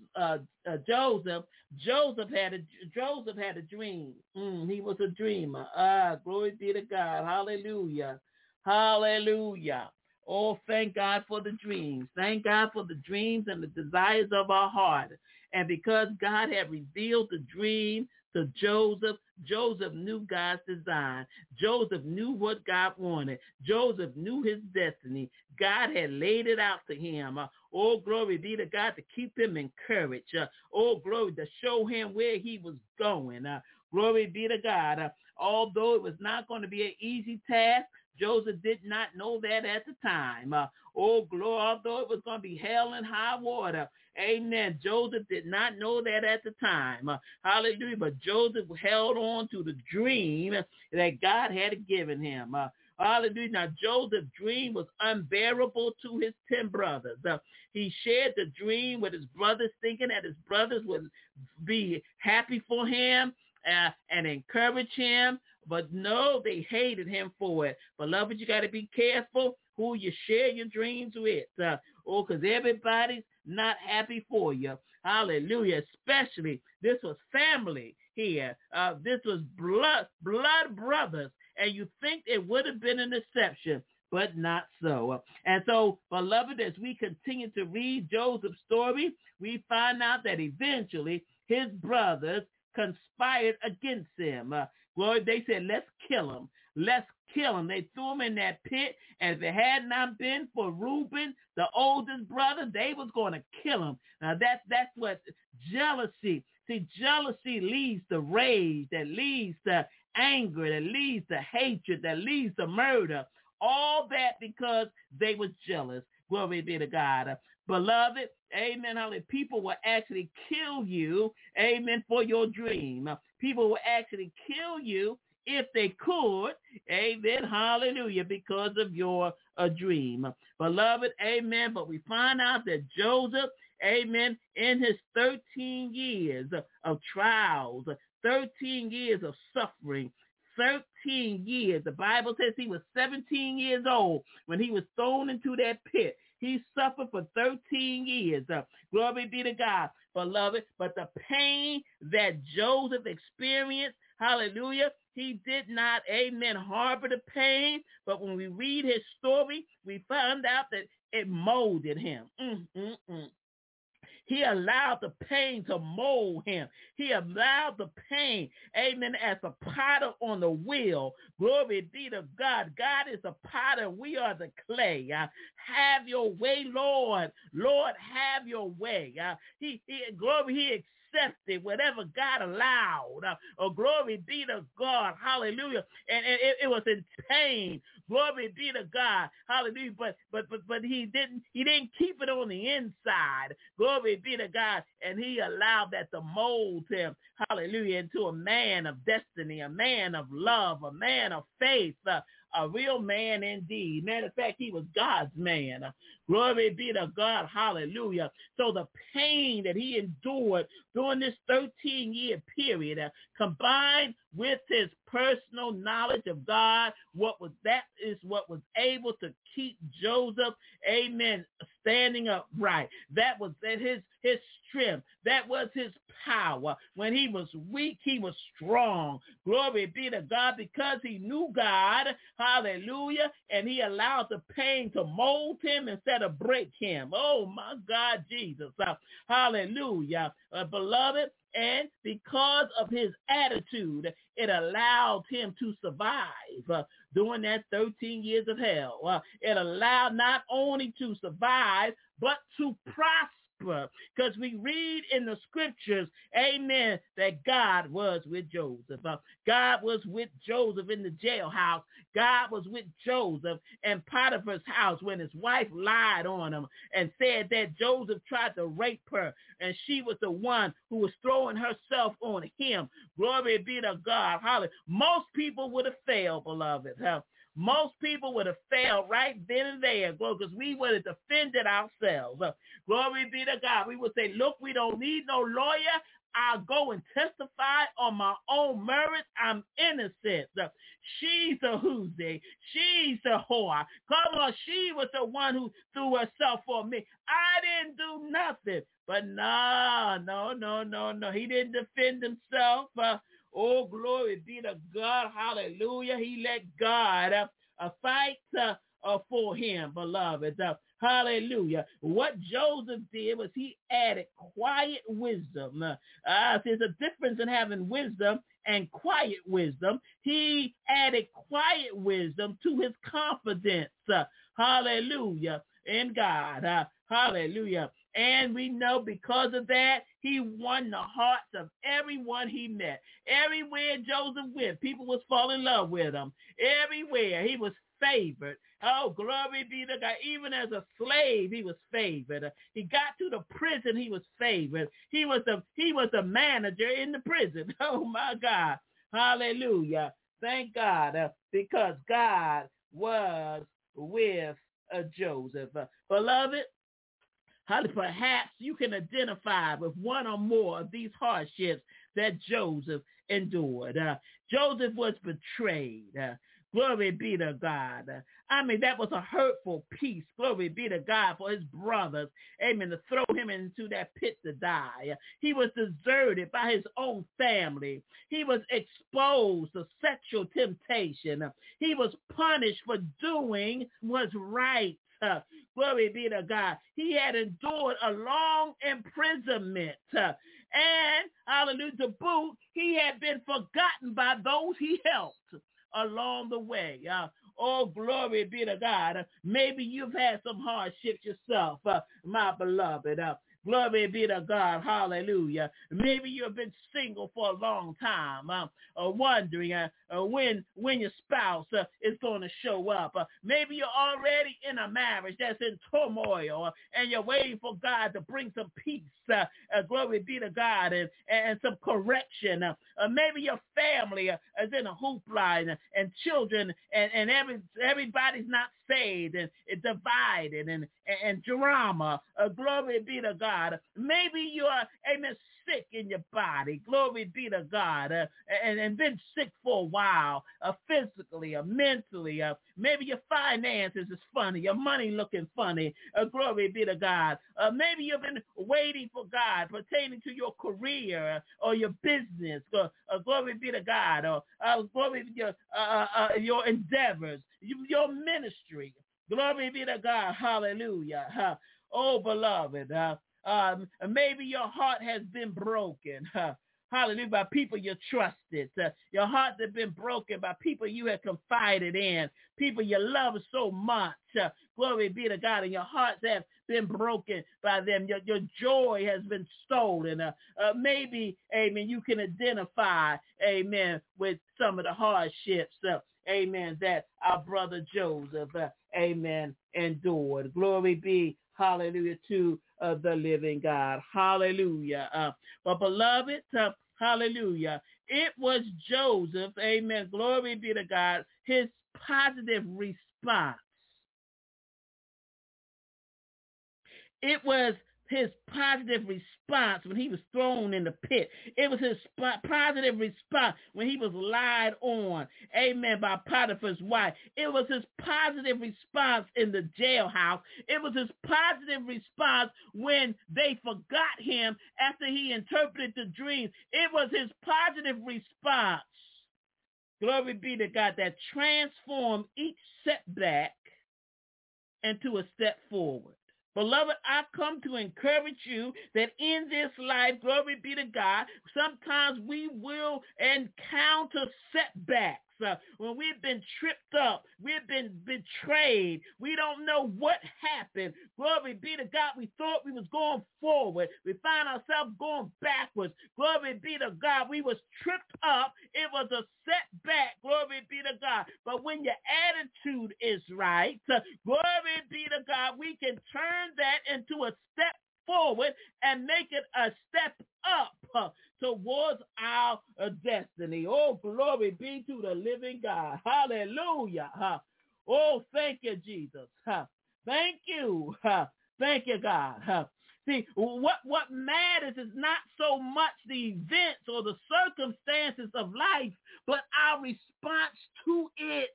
had a dream. He was a dreamer. Glory be to God. Hallelujah. Hallelujah. Oh, thank God for the dreams. Thank God for the dreams and the desires of our heart. And because God had revealed the dream to Joseph, Joseph knew God's design. Joseph knew what God wanted. Joseph knew his destiny. God had laid it out to him. Oh, glory be to God, to keep him encouraged. Oh, glory, to show him where he was going. Glory be to God. Although it was not going to be an easy task, Joseph did not know that at the time. Oh, glory, although it was going to be hell and high water. Amen. Joseph did not know that at the time. Hallelujah. But Joseph held on to the dream that God had given him. Hallelujah. Now, Joseph's dream was unbearable to his 10 brothers. He shared the dream with his brothers, thinking that his brothers would be happy for him and encourage him. But no, they hated him for it. Beloved, you got to be careful who you share your dreams with. Because everybody's not happy for you. Hallelujah. Especially, this was family here. This was blood brothers. And you think it would have been an exception, but not so. And so, beloved, as we continue to read Joseph's story, we find out that eventually his brothers conspired against him. Glory, they said, let's kill him. Let's kill him. They threw him in that pit, and if it had not been for Reuben, the oldest brother, they was going to kill him. Now, that's what jealousy. See, jealousy leads to rage, that leads to anger, that leads to hatred, that leads to murder. All that because they was jealous. Glory be to God. Beloved, amen, hallelujah. People will actually kill you, amen, for your dream. People will actually kill you if they could, amen, hallelujah, because of your dream. Beloved, amen, but we find out that Joseph, amen, in his 13 years of trials, 13 years of suffering, 13 years, the Bible says he was 17 years old when he was thrown into that pit. He suffered for 13 years. Glory be to God, beloved. But the pain that Joseph experienced, hallelujah, he did not, amen, harbor the pain. But when we read his story, we found out that it molded him. He allowed the pain to mold him. He allowed the pain, amen, as a potter on the wheel. Glory be to God. God is a potter. We are the clay. Have your way, Lord. Lord, have your way. He accepted whatever God allowed. Glory be to God. Hallelujah. And it was in pain. Glory be to God. Hallelujah. But he didn't keep it on the inside. Glory be to God. And he allowed that to mold him. Hallelujah. Into a man of destiny, a man of love, a man of faith, a real man indeed. Matter of fact, he was God's man. Glory be to God. Hallelujah. So the pain that he endured during this 13-year period, combined with his personal knowledge of God, that is what was able to keep Joseph, amen, standing upright. That was his strength. That was his power. When he was weak, he was strong. Glory be to God, because he knew God. Hallelujah. And he allowed the pain to mold him instead of break him. Oh, my God, Jesus. Hallelujah. Beloved, and because of his attitude, it allowed him to survive during that 13 years of hell. It allowed not only to survive, but to prosper. Because we read in the scriptures, amen, that God was with Joseph. God was with Joseph in the jailhouse. God was with Joseph in Potiphar's house when his wife lied on him and said that Joseph tried to rape her, and she was the one who was throwing herself on him. Glory be to God. Hallelujah. Most people would have failed, beloved. Most people would have failed right then and there, because we would have defended ourselves. Glory be to God. We would say, look, we don't need no lawyer. I'll go and testify on my own merits. I'm innocent. She's a hoosie. She's a whore. Come on, she was the one who threw herself on me. I didn't do nothing. But no. He didn't defend himself. Oh, glory be to God. Hallelujah. He let God fight for him, beloved. Hallelujah. What Joseph did was he added quiet wisdom. There's a difference in having wisdom and quiet wisdom. He added quiet wisdom to his confidence. Hallelujah. In God. Hallelujah. And we know because of that, he won the hearts of everyone he met. Everywhere Joseph went, people was falling in love with him. Everywhere he was favored. Oh, glory be to God. Even as a slave, he was favored. He got to the prison, he was favored. He was the manager in the prison. Oh, my God. Hallelujah. Thank God, because God was with Joseph. Beloved, perhaps you can identify with one or more of these hardships that Joseph endured. Joseph was betrayed. Glory be to God. That was a hurtful piece. Glory be to God for his brothers. Amen. To throw him into that pit to die. He was deserted by his own family. He was exposed to sexual temptation. He was punished for doing what's right. Glory be to God. He had endured a long imprisonment. And, hallelujah, to boot, he had been forgotten by those he helped along the way. Oh, glory be to God. Maybe you've had some hardships yourself, my beloved. Glory be to God. Hallelujah. Maybe you've been single for a long time, wondering when your spouse is going to show up. Maybe you're already in a marriage that's in turmoil, and you're waiting for God to bring some peace. Glory be to God, and some correction. Maybe your family is in a hoopla, and children, and everybody's not saved, and it's divided, and drama. Glory be to God. Maybe you're, amen, sick in your body. Glory be to God. And been sick for a while, physically or mentally. Maybe your finances is funny. Your money looking funny. Glory be to God. Maybe you've been waiting for God pertaining to your career or your business. Glory be to God. Or glory to your endeavors, your ministry. Glory be to God. Hallelujah. Oh, beloved. Maybe your heart has been broken. Hallelujah. By people you trusted. Your heart has been broken by people you had confided in. People you love so much. Glory be to God. And your hearts have been broken by them. Your joy has been stolen. Maybe, amen, you can identify, amen, with some of the hardships, amen, that our brother Joseph, amen, endured. Glory be, hallelujah, to the living God. Hallelujah. But beloved, hallelujah, it was Joseph, amen, glory be to God, his positive response. It was his positive response when he was thrown in the pit. It was his positive response when he was lied on, amen, by Potiphar's wife. It was his positive response in the jailhouse. It was his positive response when they forgot him after he interpreted the dreams. It was his positive response, glory be to God, that transformed each setback into a step forward. Beloved, I come to encourage you that in this life, glory be to God, sometimes we will encounter setbacks. When we've been tripped up, we've been betrayed, we don't know what happened. Glory be to God, we thought we was going forward. We find ourselves going backwards. Glory be to God, we was tripped up. It was a setback. Glory be to God. But when your attitude is right, glory be to God, we can turn that into a step forward and make it a step up towards our destiny. Oh, glory be to the living God. Hallelujah. Oh, thank you, Jesus. Thank you. Thank you, God. See, what matters is not so much the events or the circumstances of life, but our response to it.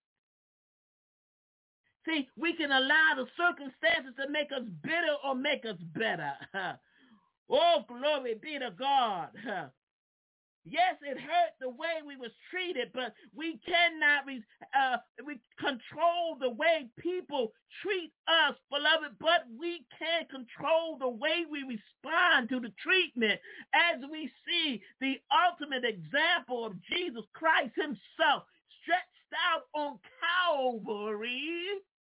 See, we can allow the circumstances to make us bitter or make us better. Oh, glory be to God. Yes, it hurt the way we was treated, but we cannot we control the way people treat us, beloved, but we can control the way we respond to the treatment as we see the ultimate example of Jesus Christ himself stretched out on Calvary.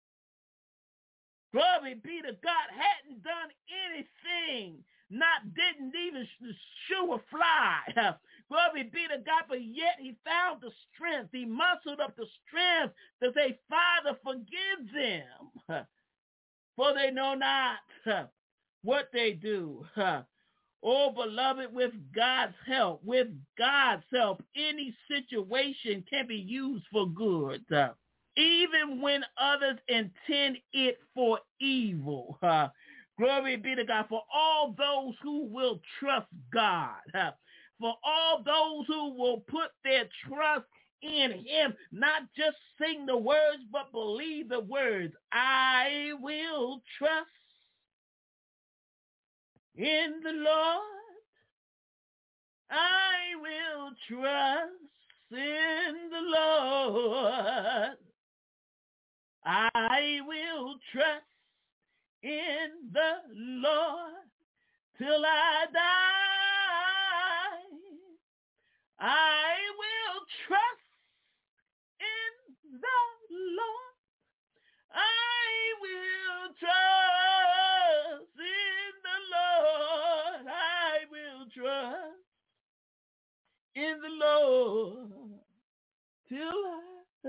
Glory be to God, hadn't done anything, didn't even shoo a fly. Glory be to God, but yet he found the strength. He muscled up the strength to say, Father, forgive them, for they know not what they do. Oh, beloved, with God's help, any situation can be used for good. Even when others intend it for evil. Glory be to God. For all those who will trust God. For all those who will put their trust in him. Not just sing the words, but believe the words. I will trust in the Lord. I will trust in the Lord. I will trust in the Lord till I die. I will trust in the Lord. I will trust in the Lord.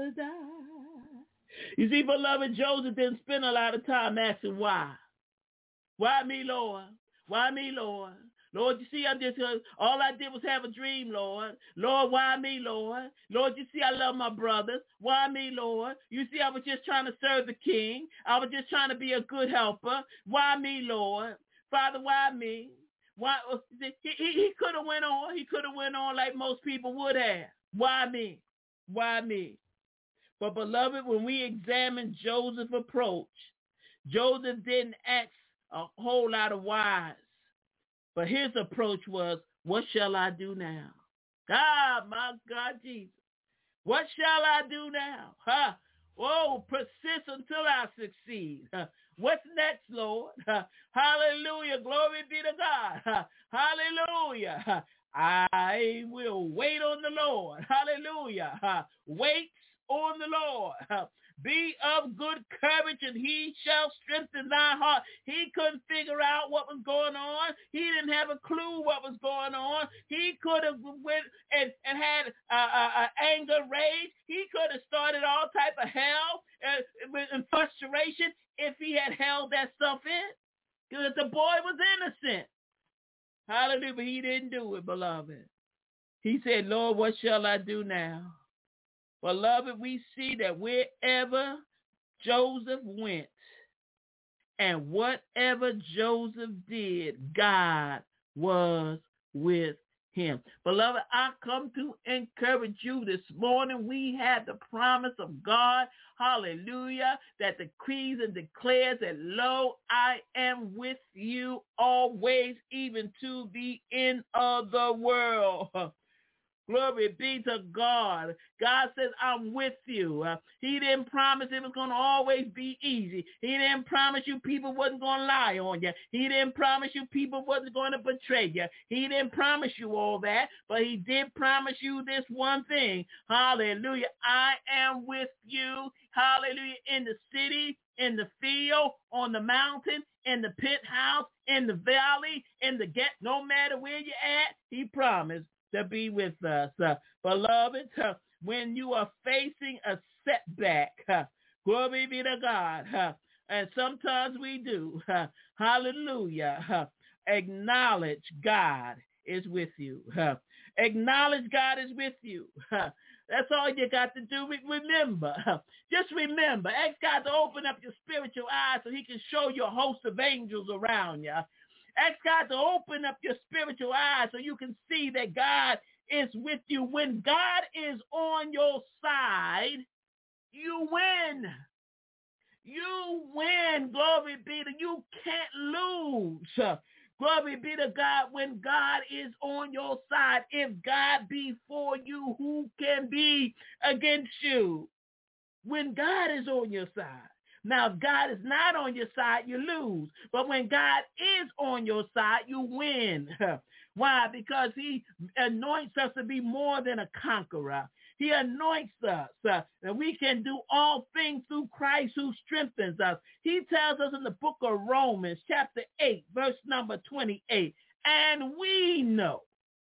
to die. You see, beloved, Joseph didn't spend a lot of time asking why. Why me, Lord? Why me, Lord? Lord, you see, all I did was have a dream, Lord. Lord, why me, Lord? Lord, you see, I love my brothers. Why me, Lord? You see, I was just trying to serve the king. I was just trying to be a good helper. Why me, Lord? Father, why me? Why? He could have went on. He could have went on like most people would have. Why me? Why me? But, beloved, when we examine Joseph's approach, Joseph didn't ask a whole lot of whys. But his approach was, what shall I do now? Ah, my God, Jesus. What shall I do now? Huh? Oh, persist until I succeed. What's next, Lord? Hallelujah. Glory be to God. Hallelujah. I will wait on the Lord. Hallelujah. Wait on the Lord. Be of good courage, and he shall strengthen thy heart. He couldn't figure out what was going on. He didn't have a clue what was going on. He could have went and had anger, rage. He could have started all type of hell and frustration if he had held that stuff in. Because the boy was innocent. Hallelujah. But he didn't do it, beloved. He said, Lord, what shall I do now? Beloved, we see that wherever Joseph went and whatever Joseph did, God was with him. Beloved, I come to encourage you this morning. We have the promise of God, hallelujah, that decrees and declares that, lo, I am with you always, even to the end of the world. Glory be to God. God says, I'm with you. He didn't promise it was going to always be easy. He didn't promise you people wasn't going to lie on you. He didn't promise you people wasn't going to betray you. He didn't promise you all that, but he did promise you this one thing. Hallelujah. I am with you. Hallelujah. In the city, in the field, on the mountain, in the pit house, in the valley, in the gate, no matter where you're at, he promised to be with us. Beloved, when you are facing a setback, glory be to God, and sometimes we do, hallelujah, acknowledge God is with you. Acknowledge God is with you. That's all you got to do. Remember, just remember, ask God to open up your spiritual eyes so he can show you a host of angels around you. Ask God to open up your spiritual eyes so you can see that God is with you. When God is on your side, you win. You win. Glory be to you. Can't lose. Glory be to God when God is on your side. If God be for you, who can be against you? When God is on your side. Now, if God is not on your side, you lose. But when God is on your side, you win. Why? Because he anoints us to be more than a conqueror. He anoints us that we can do all things through Christ who strengthens us. He tells us in the book of Romans, chapter 8, verse number 28, and we know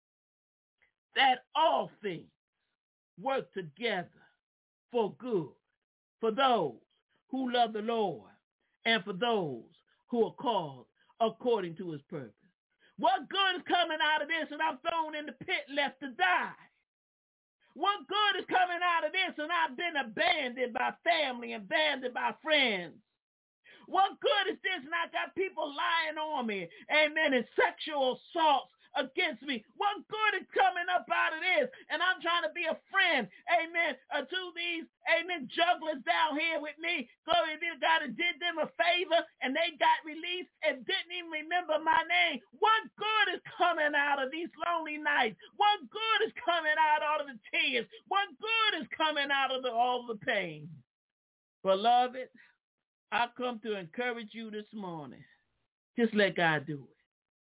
that all things work together for good, for those who love the Lord, and for those who are called according to his purpose. What good is coming out of this and I'm thrown in the pit left to die? What good is coming out of this and I've been abandoned by family, abandoned by friends? What good is this and I got people lying on me, amen, and sexual assaults against me? What good is coming up out of this? And I'm trying to be a friend, amen, to these, amen, jugglers down here with me. Glory be to God, and did them a favor and they got released and didn't even remember my name. What good is coming out of these lonely nights? What good is coming out of the tears? What good is coming out of all the pain? Beloved, I come to encourage you this morning. Just let God do it.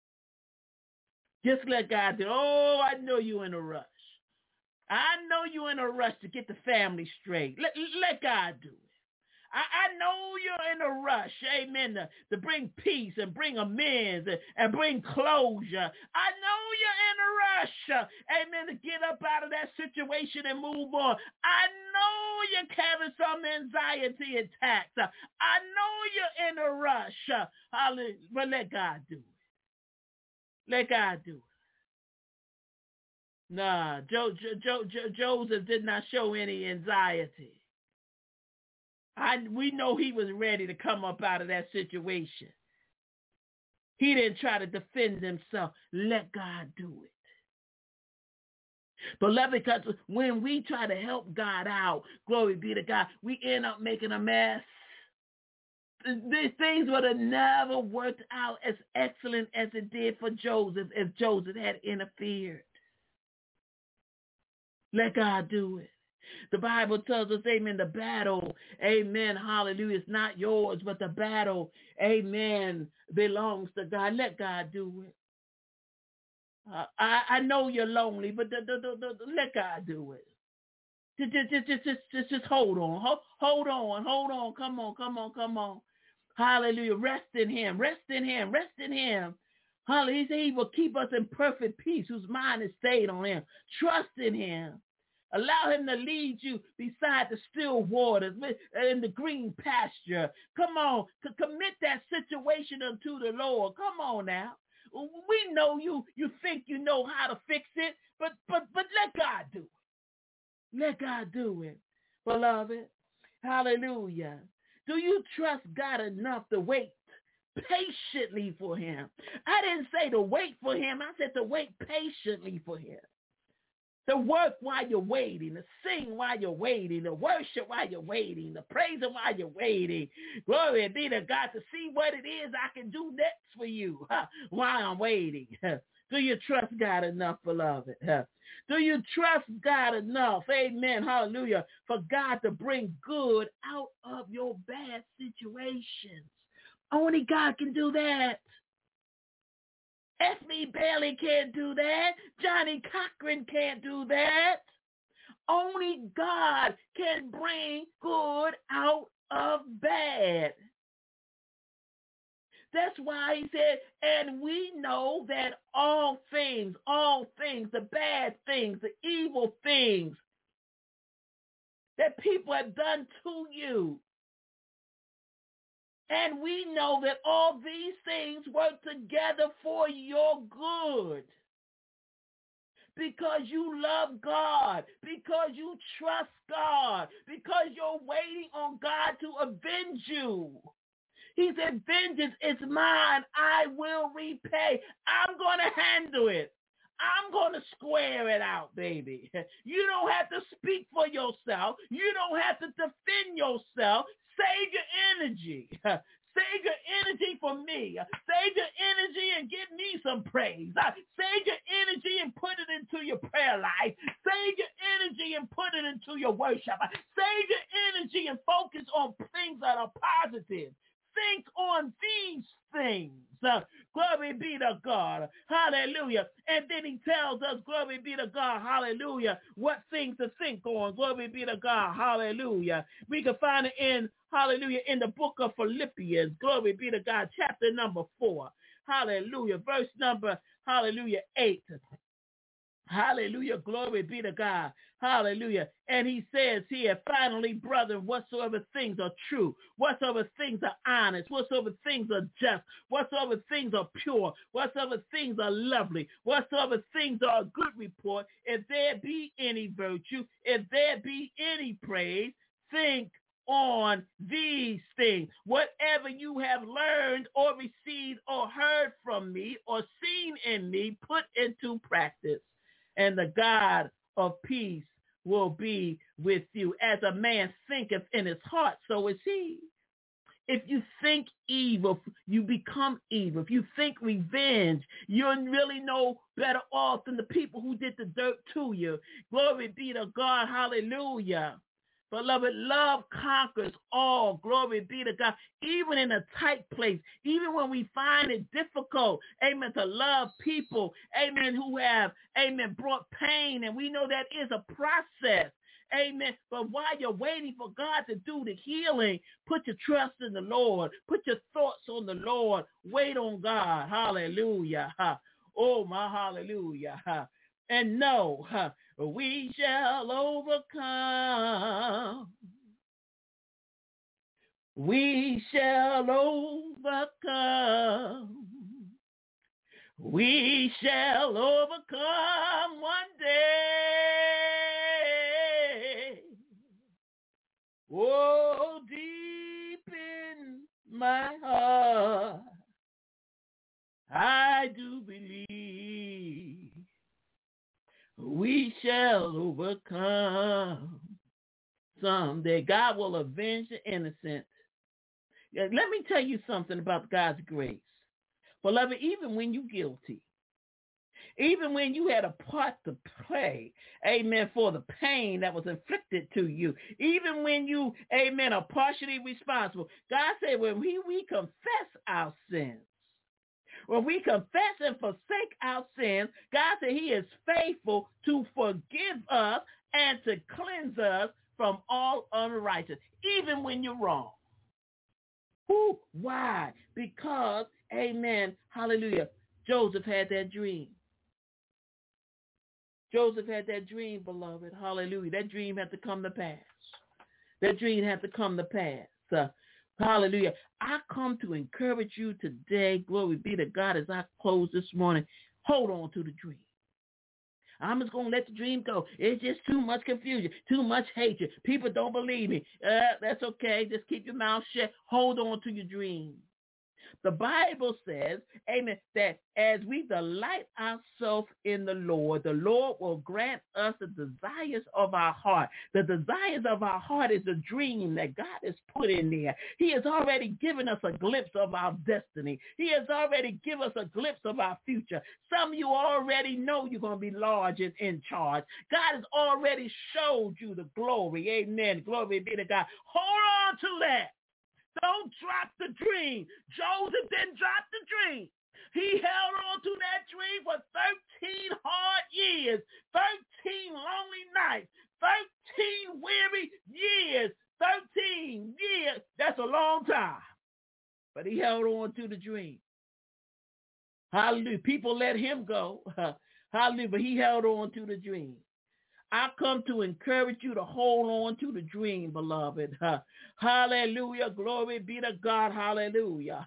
Just let God do it. Oh, I know you're in a rush. I know you're in a rush to get the family straight. Let God do it. I know you're in a rush, amen, to bring peace and bring amends and bring closure. I know you're in a rush, amen, to get up out of that situation and move on. I know you're carrying some anxiety attacks. I know you're in a rush, hallelujah, but let God do it. Let God do it. Nah, Joseph did not show any anxiety. We know he was ready to come up out of that situation. He didn't try to defend himself. Let God do it. Beloved, because when we try to help God out, glory be to God, we end up making a mess. These things would have never worked out as excellent as it did for Joseph if Joseph had interfered. Let God do it. The Bible tells us, amen, the battle, amen, hallelujah, it's not yours, but the battle, amen, belongs to God. Let God do it. I know you're lonely, but let God do it. Just hold on. Hold on. Come on. Hallelujah. Rest in him. Hallelujah. He said he will keep us in perfect peace, whose mind is stayed on him. Trust in him. Allow him to lead you beside the still waters in the green pasture. Come on. Commit that situation unto the Lord. Come on now. We know you think you know how to fix it, but let God do it. Let God do it, beloved. Hallelujah. Do you trust God enough to wait patiently for him? I didn't say to wait for him. I said to wait patiently for him. To work while you're waiting, to sing while you're waiting, to worship while you're waiting, to praise him while you're waiting. Glory be to God, to see what it is I can do next for you while I'm waiting. Do you trust God enough, beloved? Do you trust God enough, amen, hallelujah, for God to bring good out of your bad situations? Only God can do that. F.B. Bailey can't do that. Johnny Cochran can't do that. Only God can bring good out of bad. That's why he said, and we know that all things, the bad things, the evil things that people have done to you, and we know that all these things work together for your good. Because you love God, because you trust God, because you're waiting on God to avenge you. He said, vengeance is mine. I will repay. I'm going to handle it. I'm going to square it out, baby. You don't have to speak for yourself. You don't have to defend yourself. Save your energy. Save your energy for me. Save your energy and give me some praise. Save your energy and put it into your prayer life. Save your energy and put it into your worship. Save your energy and focus on things that are positive. Think on these things. Glory be to God. Hallelujah. And then he tells us, glory be to God, hallelujah, what things to think on. Glory be to God, hallelujah. We can find it in, hallelujah, in the book of Philippians. Glory be to God, chapter number 4. Hallelujah. Verse number, hallelujah, 8. Hallelujah. Glory be to God. Hallelujah. And he says here, finally, brethren, whatsoever things are true, whatsoever things are honest, whatsoever things are just, whatsoever things are pure, whatsoever things are lovely, whatsoever things are a good report, if there be any virtue, if there be any praise, think on these things. Whatever you have learned or received or heard from me or seen in me, put into practice. And the God of peace will be with you. As a man thinketh in his heart, so is he. If you think evil, you become evil. If you think revenge, you're really no better off than the people who did the dirt to you. Glory be to God. Hallelujah. Beloved, love conquers all. Glory be to God. Even in a tight place, even when we find it difficult, amen, to love people, amen, who have, amen, brought pain. And we know that is a process. Amen. But while you're waiting for God to do the healing, put your trust in the Lord. Put your thoughts on the Lord. Wait on God. Hallelujah. Oh, my hallelujah. And know we shall overcome. We shall overcome. We shall overcome one day. Oh, deep in my heart, I do believe we shall overcome someday. God will avenge the innocent. Let me tell you something about God's grace. Beloved, even when you're guilty, even when you had a part to play, amen, for the pain that was inflicted to you, even when you, amen, are partially responsible, God said when we confess our sins, when we confess and forsake our sins, God said he is faithful to forgive us and to cleanse us from all unrighteousness, even when you're wrong. Why? Because, amen, hallelujah, Joseph had that dream. Joseph had that dream, beloved. Hallelujah. That dream had to come to pass. That dream had to come to pass. Hallelujah. I come to encourage you today. Glory be to God as I close this morning. Hold on to the dream. I'm just going to let the dream go. It's just too much confusion, too much hatred. People don't believe me. That's okay. Just keep your mouth shut. Hold on to your dream. The Bible says, amen, that as we delight ourselves in the Lord will grant us the desires of our heart. The desires of our heart is a dream that God has put in there. He has already given us a glimpse of our destiny. He has already given us a glimpse of our future. Some of you already know you're going to be large and in charge. God has already showed you the glory. Amen. Glory be to God. Hold on to that. Don't drop the dream. Joseph didn't drop the dream. He held on to that dream for 13 hard years, 13 lonely nights, 13 weary years, 13 years. That's a long time. But he held on to the dream. Hallelujah. People let him go. Hallelujah. But he held on to the dream. I come to encourage you to hold on to the dream, beloved. Hallelujah. Glory be to God. Hallelujah.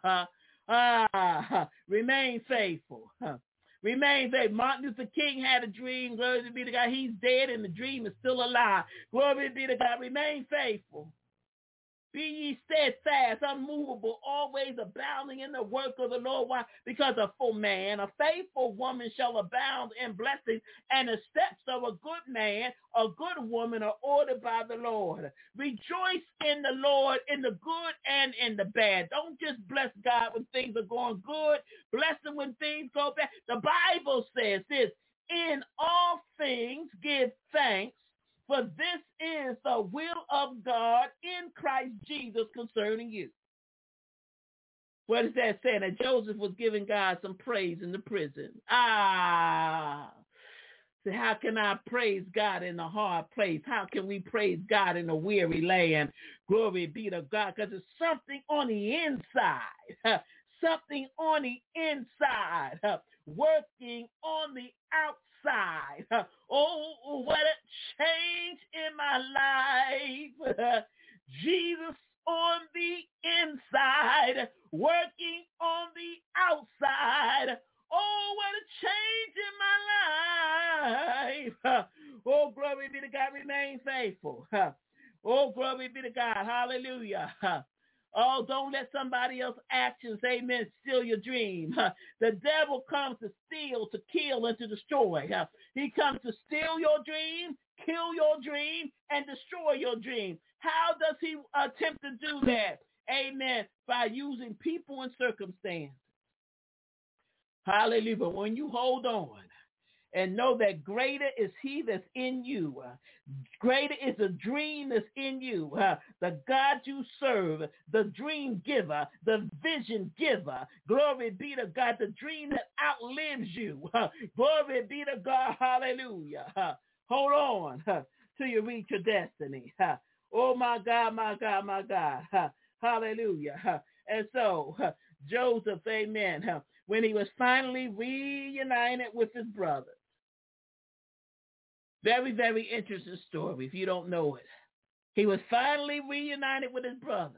Remain faithful. Remain faithful. Martin Luther King had a dream. Glory be to God. He's dead and the dream is still alive. Glory be to God. Remain faithful. Be ye steadfast, unmovable, always abounding in the work of the Lord. Why? Because a full man, a faithful woman shall abound in blessings, and the steps of a good man, a good woman are ordered by the Lord. Rejoice in the Lord in the good and in the bad. Don't just bless God when things are going good. Bless him when things go bad. The Bible says this, in all things give thanks, for this is the will of God in Christ Jesus concerning you. What is that saying? That Joseph was giving God some praise in the prison. So how can I praise God in a hard place? How can we praise God in a weary land? Glory be to God, because it's something on the inside. Something on the inside. Working on the outside. Oh, what a change in my life. Jesus on the inside, working on the outside. Oh, what a change in my life. Oh, glory be to God. Remain faithful. Oh, glory be to God. Hallelujah. Oh, don't let somebody else's actions, amen, steal your dream. The devil comes to steal, to kill, and to destroy. He comes to steal your dream, kill your dream, and destroy your dream. How does he attempt to do that? Amen. By using people and circumstances. Hallelujah. But when you hold on and know that greater is he that's in you, greater is the dream that's in you, the God you serve, the dream giver, the vision giver. Glory be to God, the dream that outlives you. Glory be to God. Hallelujah. Hold on. till you reach your destiny. Oh, my God, my God, my God. Hallelujah. And so Joseph, amen, when he was finally reunited with his brothers, very, very interesting story if you don't know it. He was finally reunited with his brothers.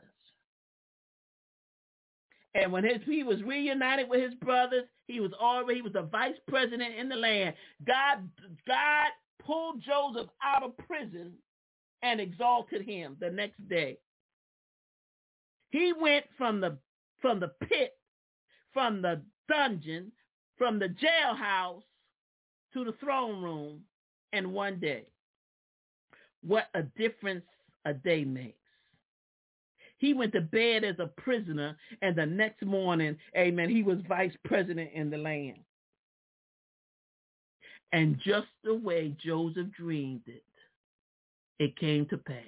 And when he was reunited with his brothers, he was a vice president in the land. God pulled Joseph out of prison and exalted him the next day. He went from the pit, from the dungeon, from the jailhouse to the throne room in one day. What a difference a day makes. He went to bed as a prisoner, and the next morning, amen, he was vice president in the land. And just the way Joseph dreamed it, it came to pass.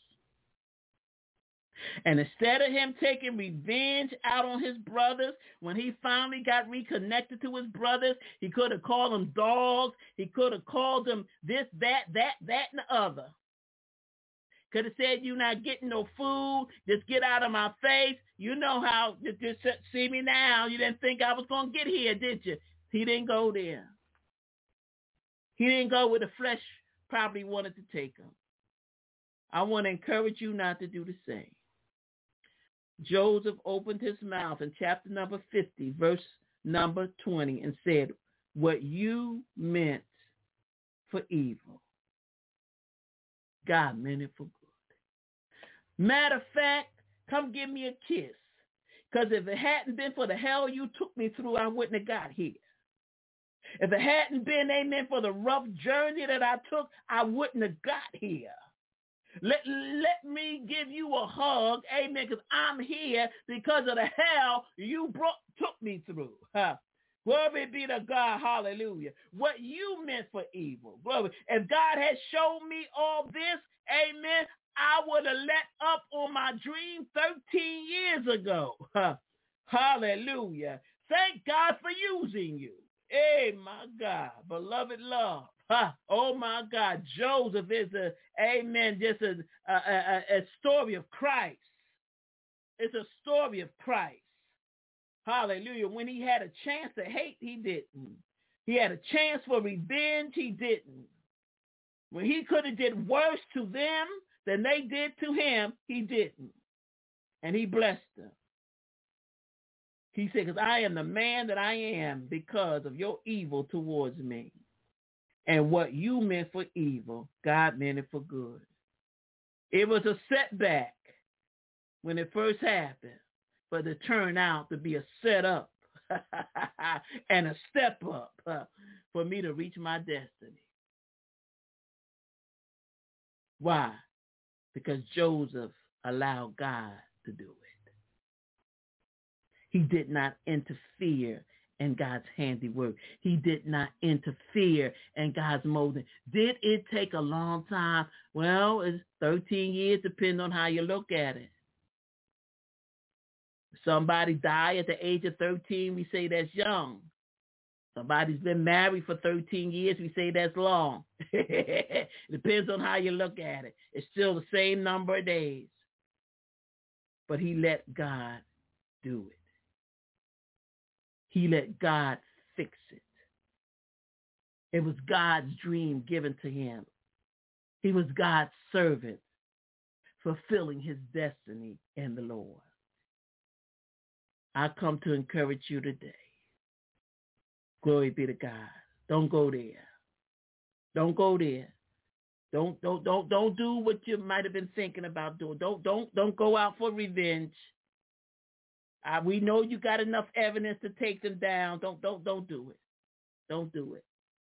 And instead of him taking revenge out on his brothers, when he finally got reconnected to his brothers, he could have called them dogs. He could have called them this, that, and the other. Could have said, you're not getting no food. Just get out of my face. You know how, just see me now. You didn't think I was going to get here, did you? He didn't go there. He didn't go where the flesh probably wanted to take him. I want to encourage you not to do the same. Joseph opened his mouth in chapter number 50, verse number 20, and said, what you meant for evil, God meant it for good. Matter of fact, come give me a kiss. Because if it hadn't been for the hell you took me through, I wouldn't have got here. If it hadn't been, amen, for the rough journey that I took, I wouldn't have got here. Let me give you a hug, amen, because I'm here because of the hell you took me through. Glory be to God, hallelujah. What you meant for evil, glory. If God had shown me all this, amen, I would have let up on my dream 13 years ago. Hallelujah. Thank God for using you. Hey, my God, beloved love. Oh, my God. Joseph is just a story of Christ. It's a story of Christ. Hallelujah. When he had a chance to hate, he didn't. He had a chance for revenge, he didn't. When he could have did worse to them than they did to him, he didn't. And he blessed them. He said, because I am the man that I am because of your evil towards me. And what you meant for evil, God meant it for good. It was a setback when it first happened, but it turned out to be a setup and a step up for me to reach my destiny. Why? Because Joseph allowed God to do it. He did not interfere in God's handiwork. He did not interfere in God's molding. Did it take a long time? Well, it's 13 years, depending on how you look at it. Somebody died at the age of 13, we say that's young. Somebody's been married for 13 years, we say that's long. It depends on how you look at it. It's still the same number of days. But he let God do it. He let God fix it. It was God's dream given to him. He was God's servant, fulfilling his destiny in the Lord. I come to encourage you today. Glory be to God. Don't go there. Don't go there. Don't do what you might have been thinking about doing. Don't go out for revenge. We know you got enough evidence to take them down. Don't do it. Don't do it.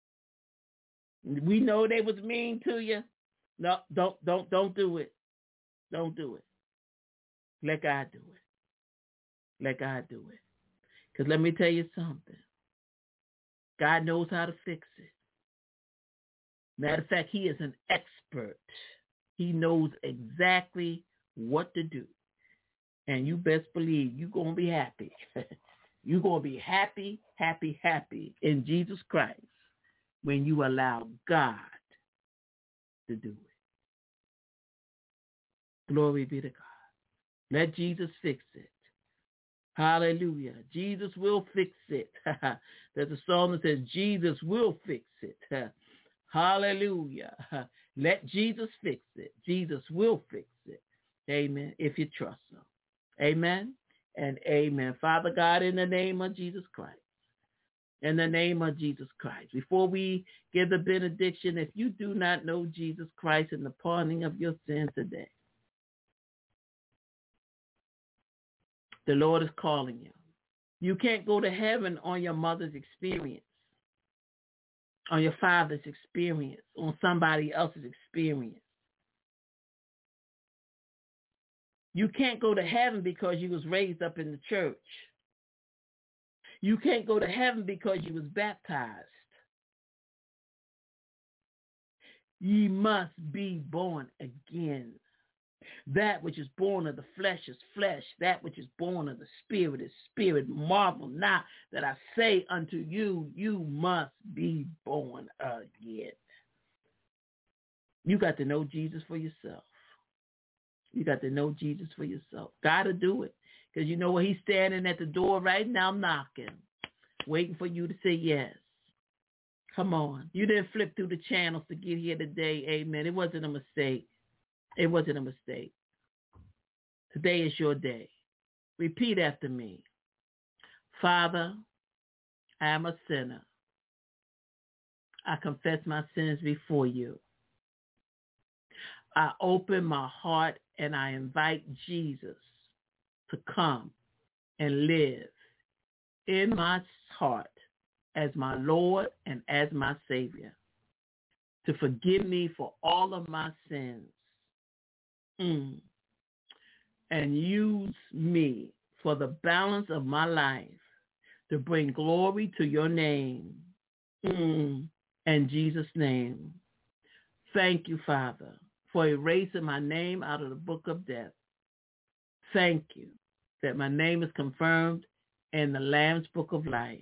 We know they was mean to you. No, don't do it. Don't do it. Let God do it. Let God do it. Because let me tell you something. God knows how to fix it. Matter of fact, he is an expert. He knows exactly what to do. And you best believe you're going to be happy. You're going to be happy, happy, happy in Jesus Christ when you allow God to do it. Glory be to God. Let Jesus fix it. Hallelujah. Jesus will fix it. There's a song that says, Jesus will fix it. Hallelujah. Let Jesus fix it. Jesus will fix it. Amen. If you trust him. Amen and amen. Father God, in the name of Jesus Christ. In the name of Jesus Christ. Before we give the benediction, if you do not know Jesus Christ and the pardoning of your sins today, the Lord is calling you. You can't go to heaven on your mother's experience, on your father's experience, on somebody else's experience. You can't go to heaven because you was raised up in the church. You can't go to heaven because you was baptized. Ye must be born again. That which is born of the flesh is flesh. That which is born of the spirit is spirit. Marvel not that I say unto you, you must be born again. You got to know Jesus for yourself. You got to know Jesus for yourself. Got to do it. Because you know what? He's standing at the door right now knocking, waiting for you to say yes. Come on. You didn't flip through the channels to get here today. Amen. It wasn't a mistake. It wasn't a mistake. Today is your day. Repeat after me. Father, I am a sinner. I confess my sins before you. I open my heart and I invite Jesus to come and live in my heart as my Lord and as my Savior, to forgive me for all of my sins and use me for the balance of my life to bring glory to your name. In Jesus' name. Thank you, Father, for erasing my name out of the book of death. Thank you that my name is confirmed in the Lamb's book of life.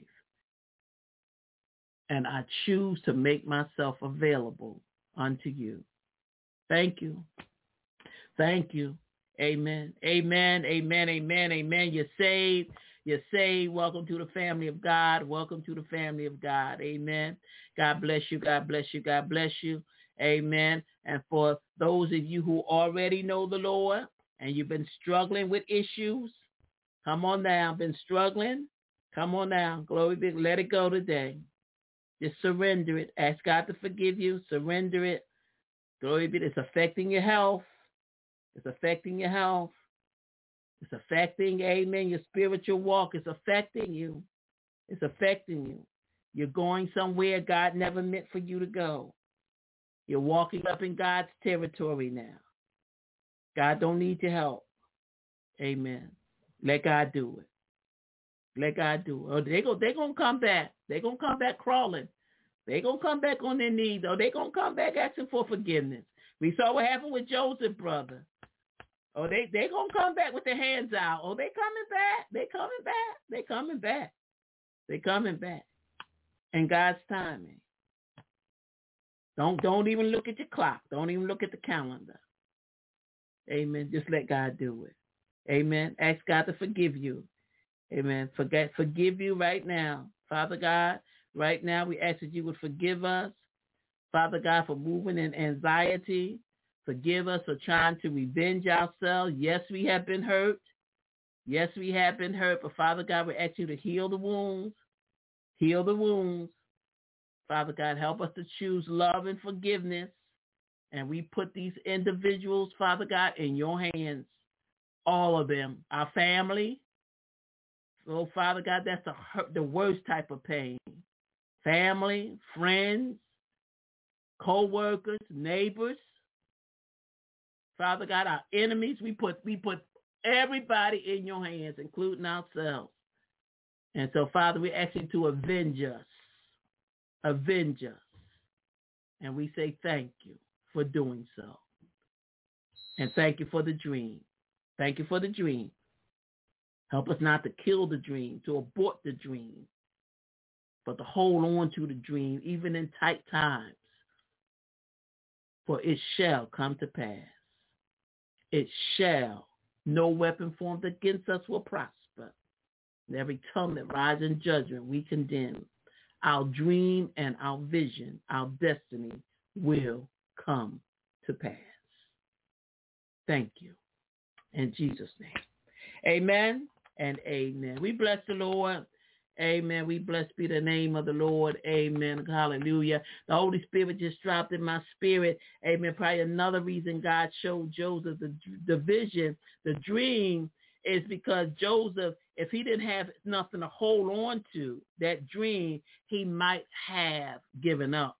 And I choose to make myself available unto you. Thank you. Thank you. Amen. Amen. Amen. Amen. Amen. You're saved. You're saved. Welcome to the family of God. Welcome to the family of God. Amen. God bless you. God bless you. God bless you. Amen. And for those of you who already know the Lord and you've been struggling with issues, come on now. Been struggling? Come on now. Glory be. Let it go today. Just surrender it. Ask God to forgive you. Surrender it. Glory be. It's affecting your health. It's affecting your health. It's affecting, amen, your spiritual walk. It's affecting you. It's affecting you. You're going somewhere God never meant for you to go. You're walking up in God's territory now. God don't need your help. Amen. Let God do it. Let God do it. Or they're going to come back. They're going to come back crawling. They're going to come back on their knees. Or they're going to come back asking for forgiveness. We saw what happened with Joseph, brother. Oh, they going to come back with their hands out. Oh, they coming back. They coming back. They coming back. They coming back. In God's timing. Don't even look at your clock. Don't even look at the calendar. Amen. Just let God do it. Amen. Ask God to forgive you. Amen. Forgive you right now. Father God, right now we ask that you would forgive us. Father God, for moving in anxiety. Forgive us for trying to revenge ourselves. Yes, we have been hurt. Yes, we have been hurt. But Father God, we ask you to heal the wounds. Heal the wounds. Father God, help us to choose love and forgiveness. And we put these individuals, Father God, in your hands. All of them. Our family. So, Father God, that's the worst type of pain. Family, friends, co-workers, neighbors. Father God, our enemies, we put everybody in your hands, including ourselves. And so, Father, we ask you to avenge us. Avenge us. And we say thank you for doing so. And thank you for the dream. Thank you for the dream. Help us not to kill the dream, to abort the dream, but to hold on to the dream, even in tight times. for it shall come to pass. It shall. No weapon formed against us will prosper. And every tongue that rises in judgment, we condemn. Our dream and our vision, our destiny will come to pass. Thank you. In Jesus' name. Amen and amen. We bless the Lord. Amen. We blessed be the name of the Lord. Amen. Hallelujah. The Holy Spirit just dropped in my spirit. Amen. Probably another reason God showed Joseph the vision, the dream, is because Joseph, if he didn't have nothing to hold on to, that dream, he might have given up.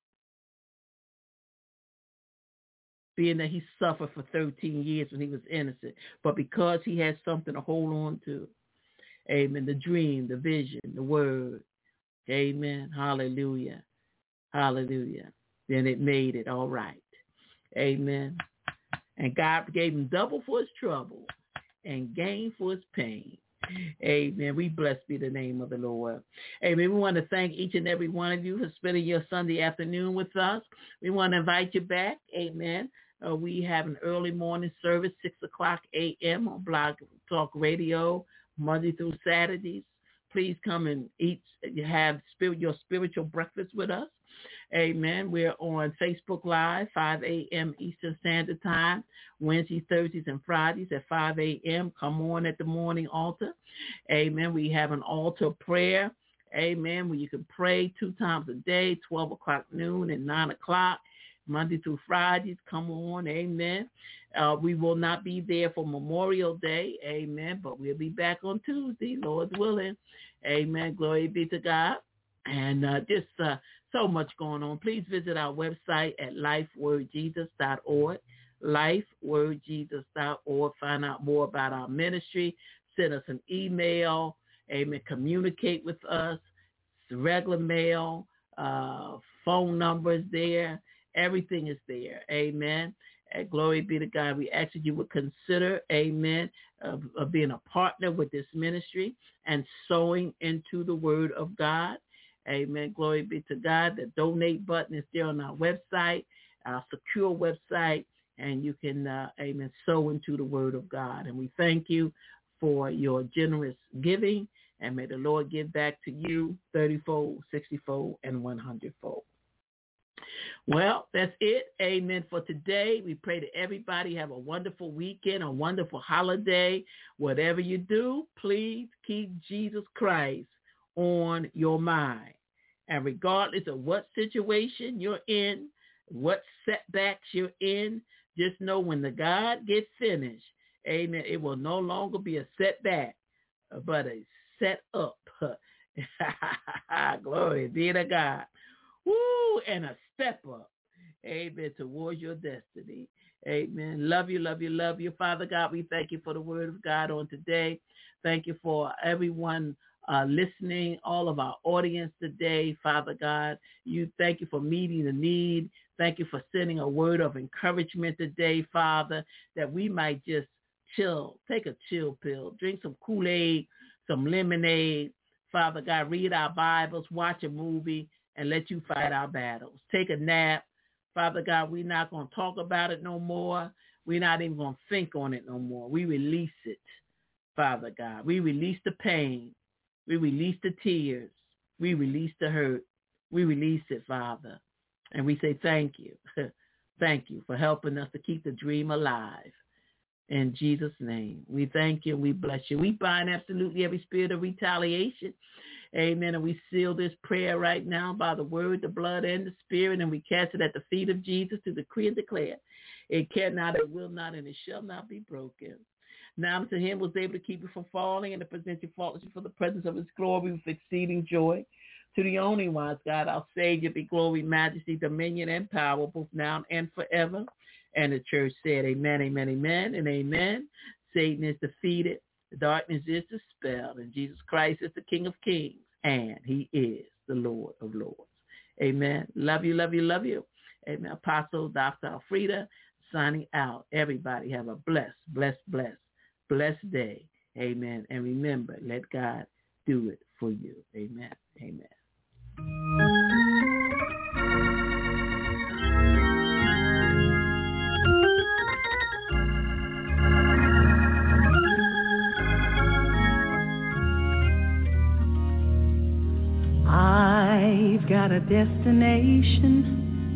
Being that he suffered for 13 years when he was innocent. But because he had something to hold on to, amen, the dream, the vision, the word, amen, hallelujah, hallelujah, then it made it all right, amen. And God gave him double for his trouble and gain for his pain. Amen. We blessed be the name of the Lord. Amen. We want to thank each and every one of you for spending your Sunday afternoon with us. We want to invite you back. Amen. We have an early morning service, 6 o'clock a.m. on Blog Talk Radio, Monday through Saturdays. Please come and eat, have your spiritual breakfast with us. Amen. We're on Facebook Live, 5 a.m. Eastern Standard Time, Wednesdays, Thursdays, and Fridays at 5 a.m. Come on at the morning altar. Amen. We have an altar prayer. Amen. Where you can pray 2 times a day, 12 o'clock noon and 9 o'clock. Monday through Fridays, come on, amen. We will not be there for Memorial Day, amen, but we'll be back on Tuesday, Lord's willing, amen. Glory be to God. And just so much going on. Please visit our website at lifewordjesus.org, lifewordjesus.org. Find out more about our ministry. Send us an email, amen. Communicate with us, regular mail, phone numbers there. Everything is there. Amen. And glory be to God. We ask that you would consider, amen, of being a partner with this ministry and sowing into the word of God. Amen. Glory be to God. The donate button is there on our website, our secure website, and you can, amen, sow into the word of God. And we thank you for your generous giving, and may the Lord give back to you 30-fold, 60-fold, and 100-fold. Well, that's it. Amen for today. We pray that everybody have a wonderful weekend, a wonderful holiday. Whatever you do, please keep Jesus Christ on your mind. And regardless of what situation you're in, what setbacks you're in, just know when the God gets finished, amen, it will no longer be a setback, but a set up. Glory be to God. Woo, and a step up, amen, towards your destiny. Amen. Love you, love you, love you. Father God, we thank you for the word of God on today. Thank you for everyone listening, all of our audience today, Father God. You thank you for meeting the need. Thank you for sending a word of encouragement today, Father, that we might just chill, take a chill pill, drink some Kool-Aid, some lemonade, Father God, read our Bibles, watch a movie, and let you fight our battles. Take a nap. Father God, we're not going to talk about it no more. We're not even going to think on it no more. We release it, Father God. We release the pain. We release the tears. We release the hurt. We release it, Father. And we say thank you. Thank you for helping us to keep the dream alive. In Jesus' name, we thank you and we bless you. We bind absolutely every spirit of retaliation. Amen. And we seal this prayer right now by the word, the blood, and the spirit, and we cast it at the feet of Jesus to decree and declare. It cannot, it will not, and it shall not be broken. Now to him was able to keep you from falling and to present you faultless for the presence of his glory with exceeding joy. To the only wise God, our Savior, be glory, majesty, dominion, and power, both now and forever. And the church said, amen, amen, amen, and amen. Satan is defeated. The darkness is dispelled. And Jesus Christ is the King of kings. And he is the Lord of lords. Amen. Love you, love you, love you. Amen. Apostle Dr. Alfreda signing out. Everybody have a blessed, blessed, blessed, blessed day. Amen. And remember, let God do it for you. Amen. Amen. I've got a destination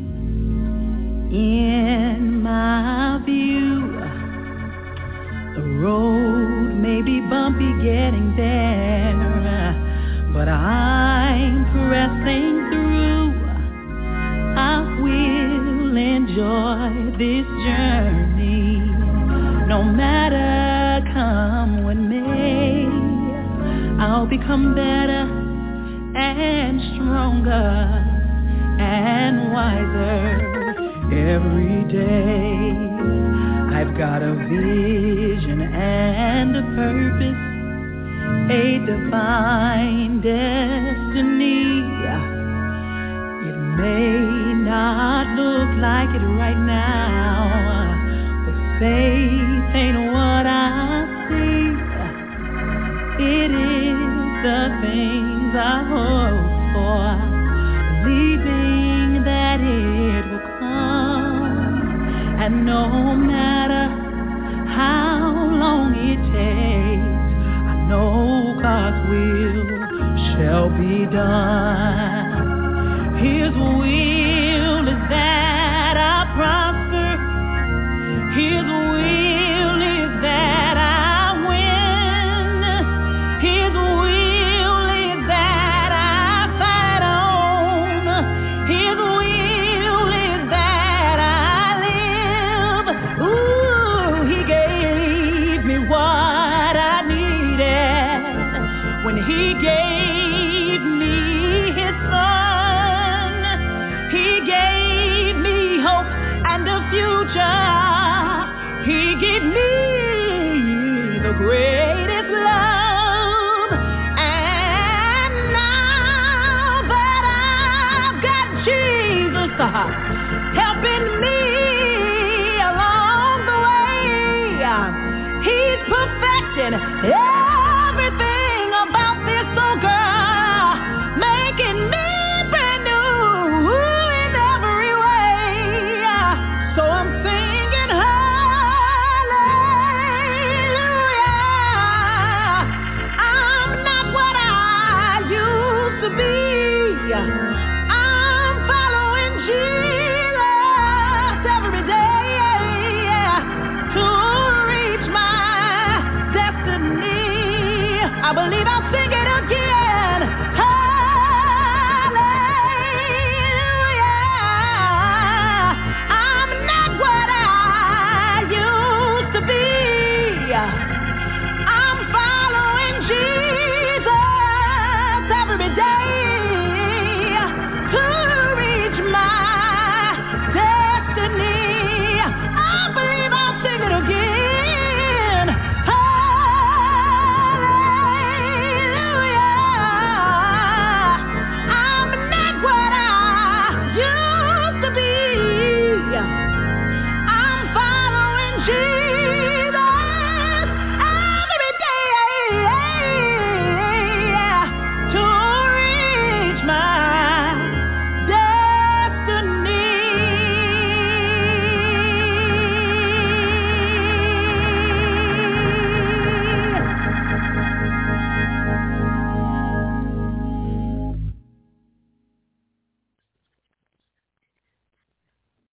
in my view. The road may be bumpy getting there, but I'm pressing through. I will enjoy this journey, no matter come what may. I'll become better and stronger and wiser every day. I've got a vision and a purpose, a divine destiny. It may not look like it right now, but faith ain't what I see. It is the things I hope for, believing that it will come. And no matter how long it takes, I know God's will shall be done. His will is that I prosper. His will is that I win. His will is that I fight on. His will is that I live. Ooh, he gave me what I needed when he gave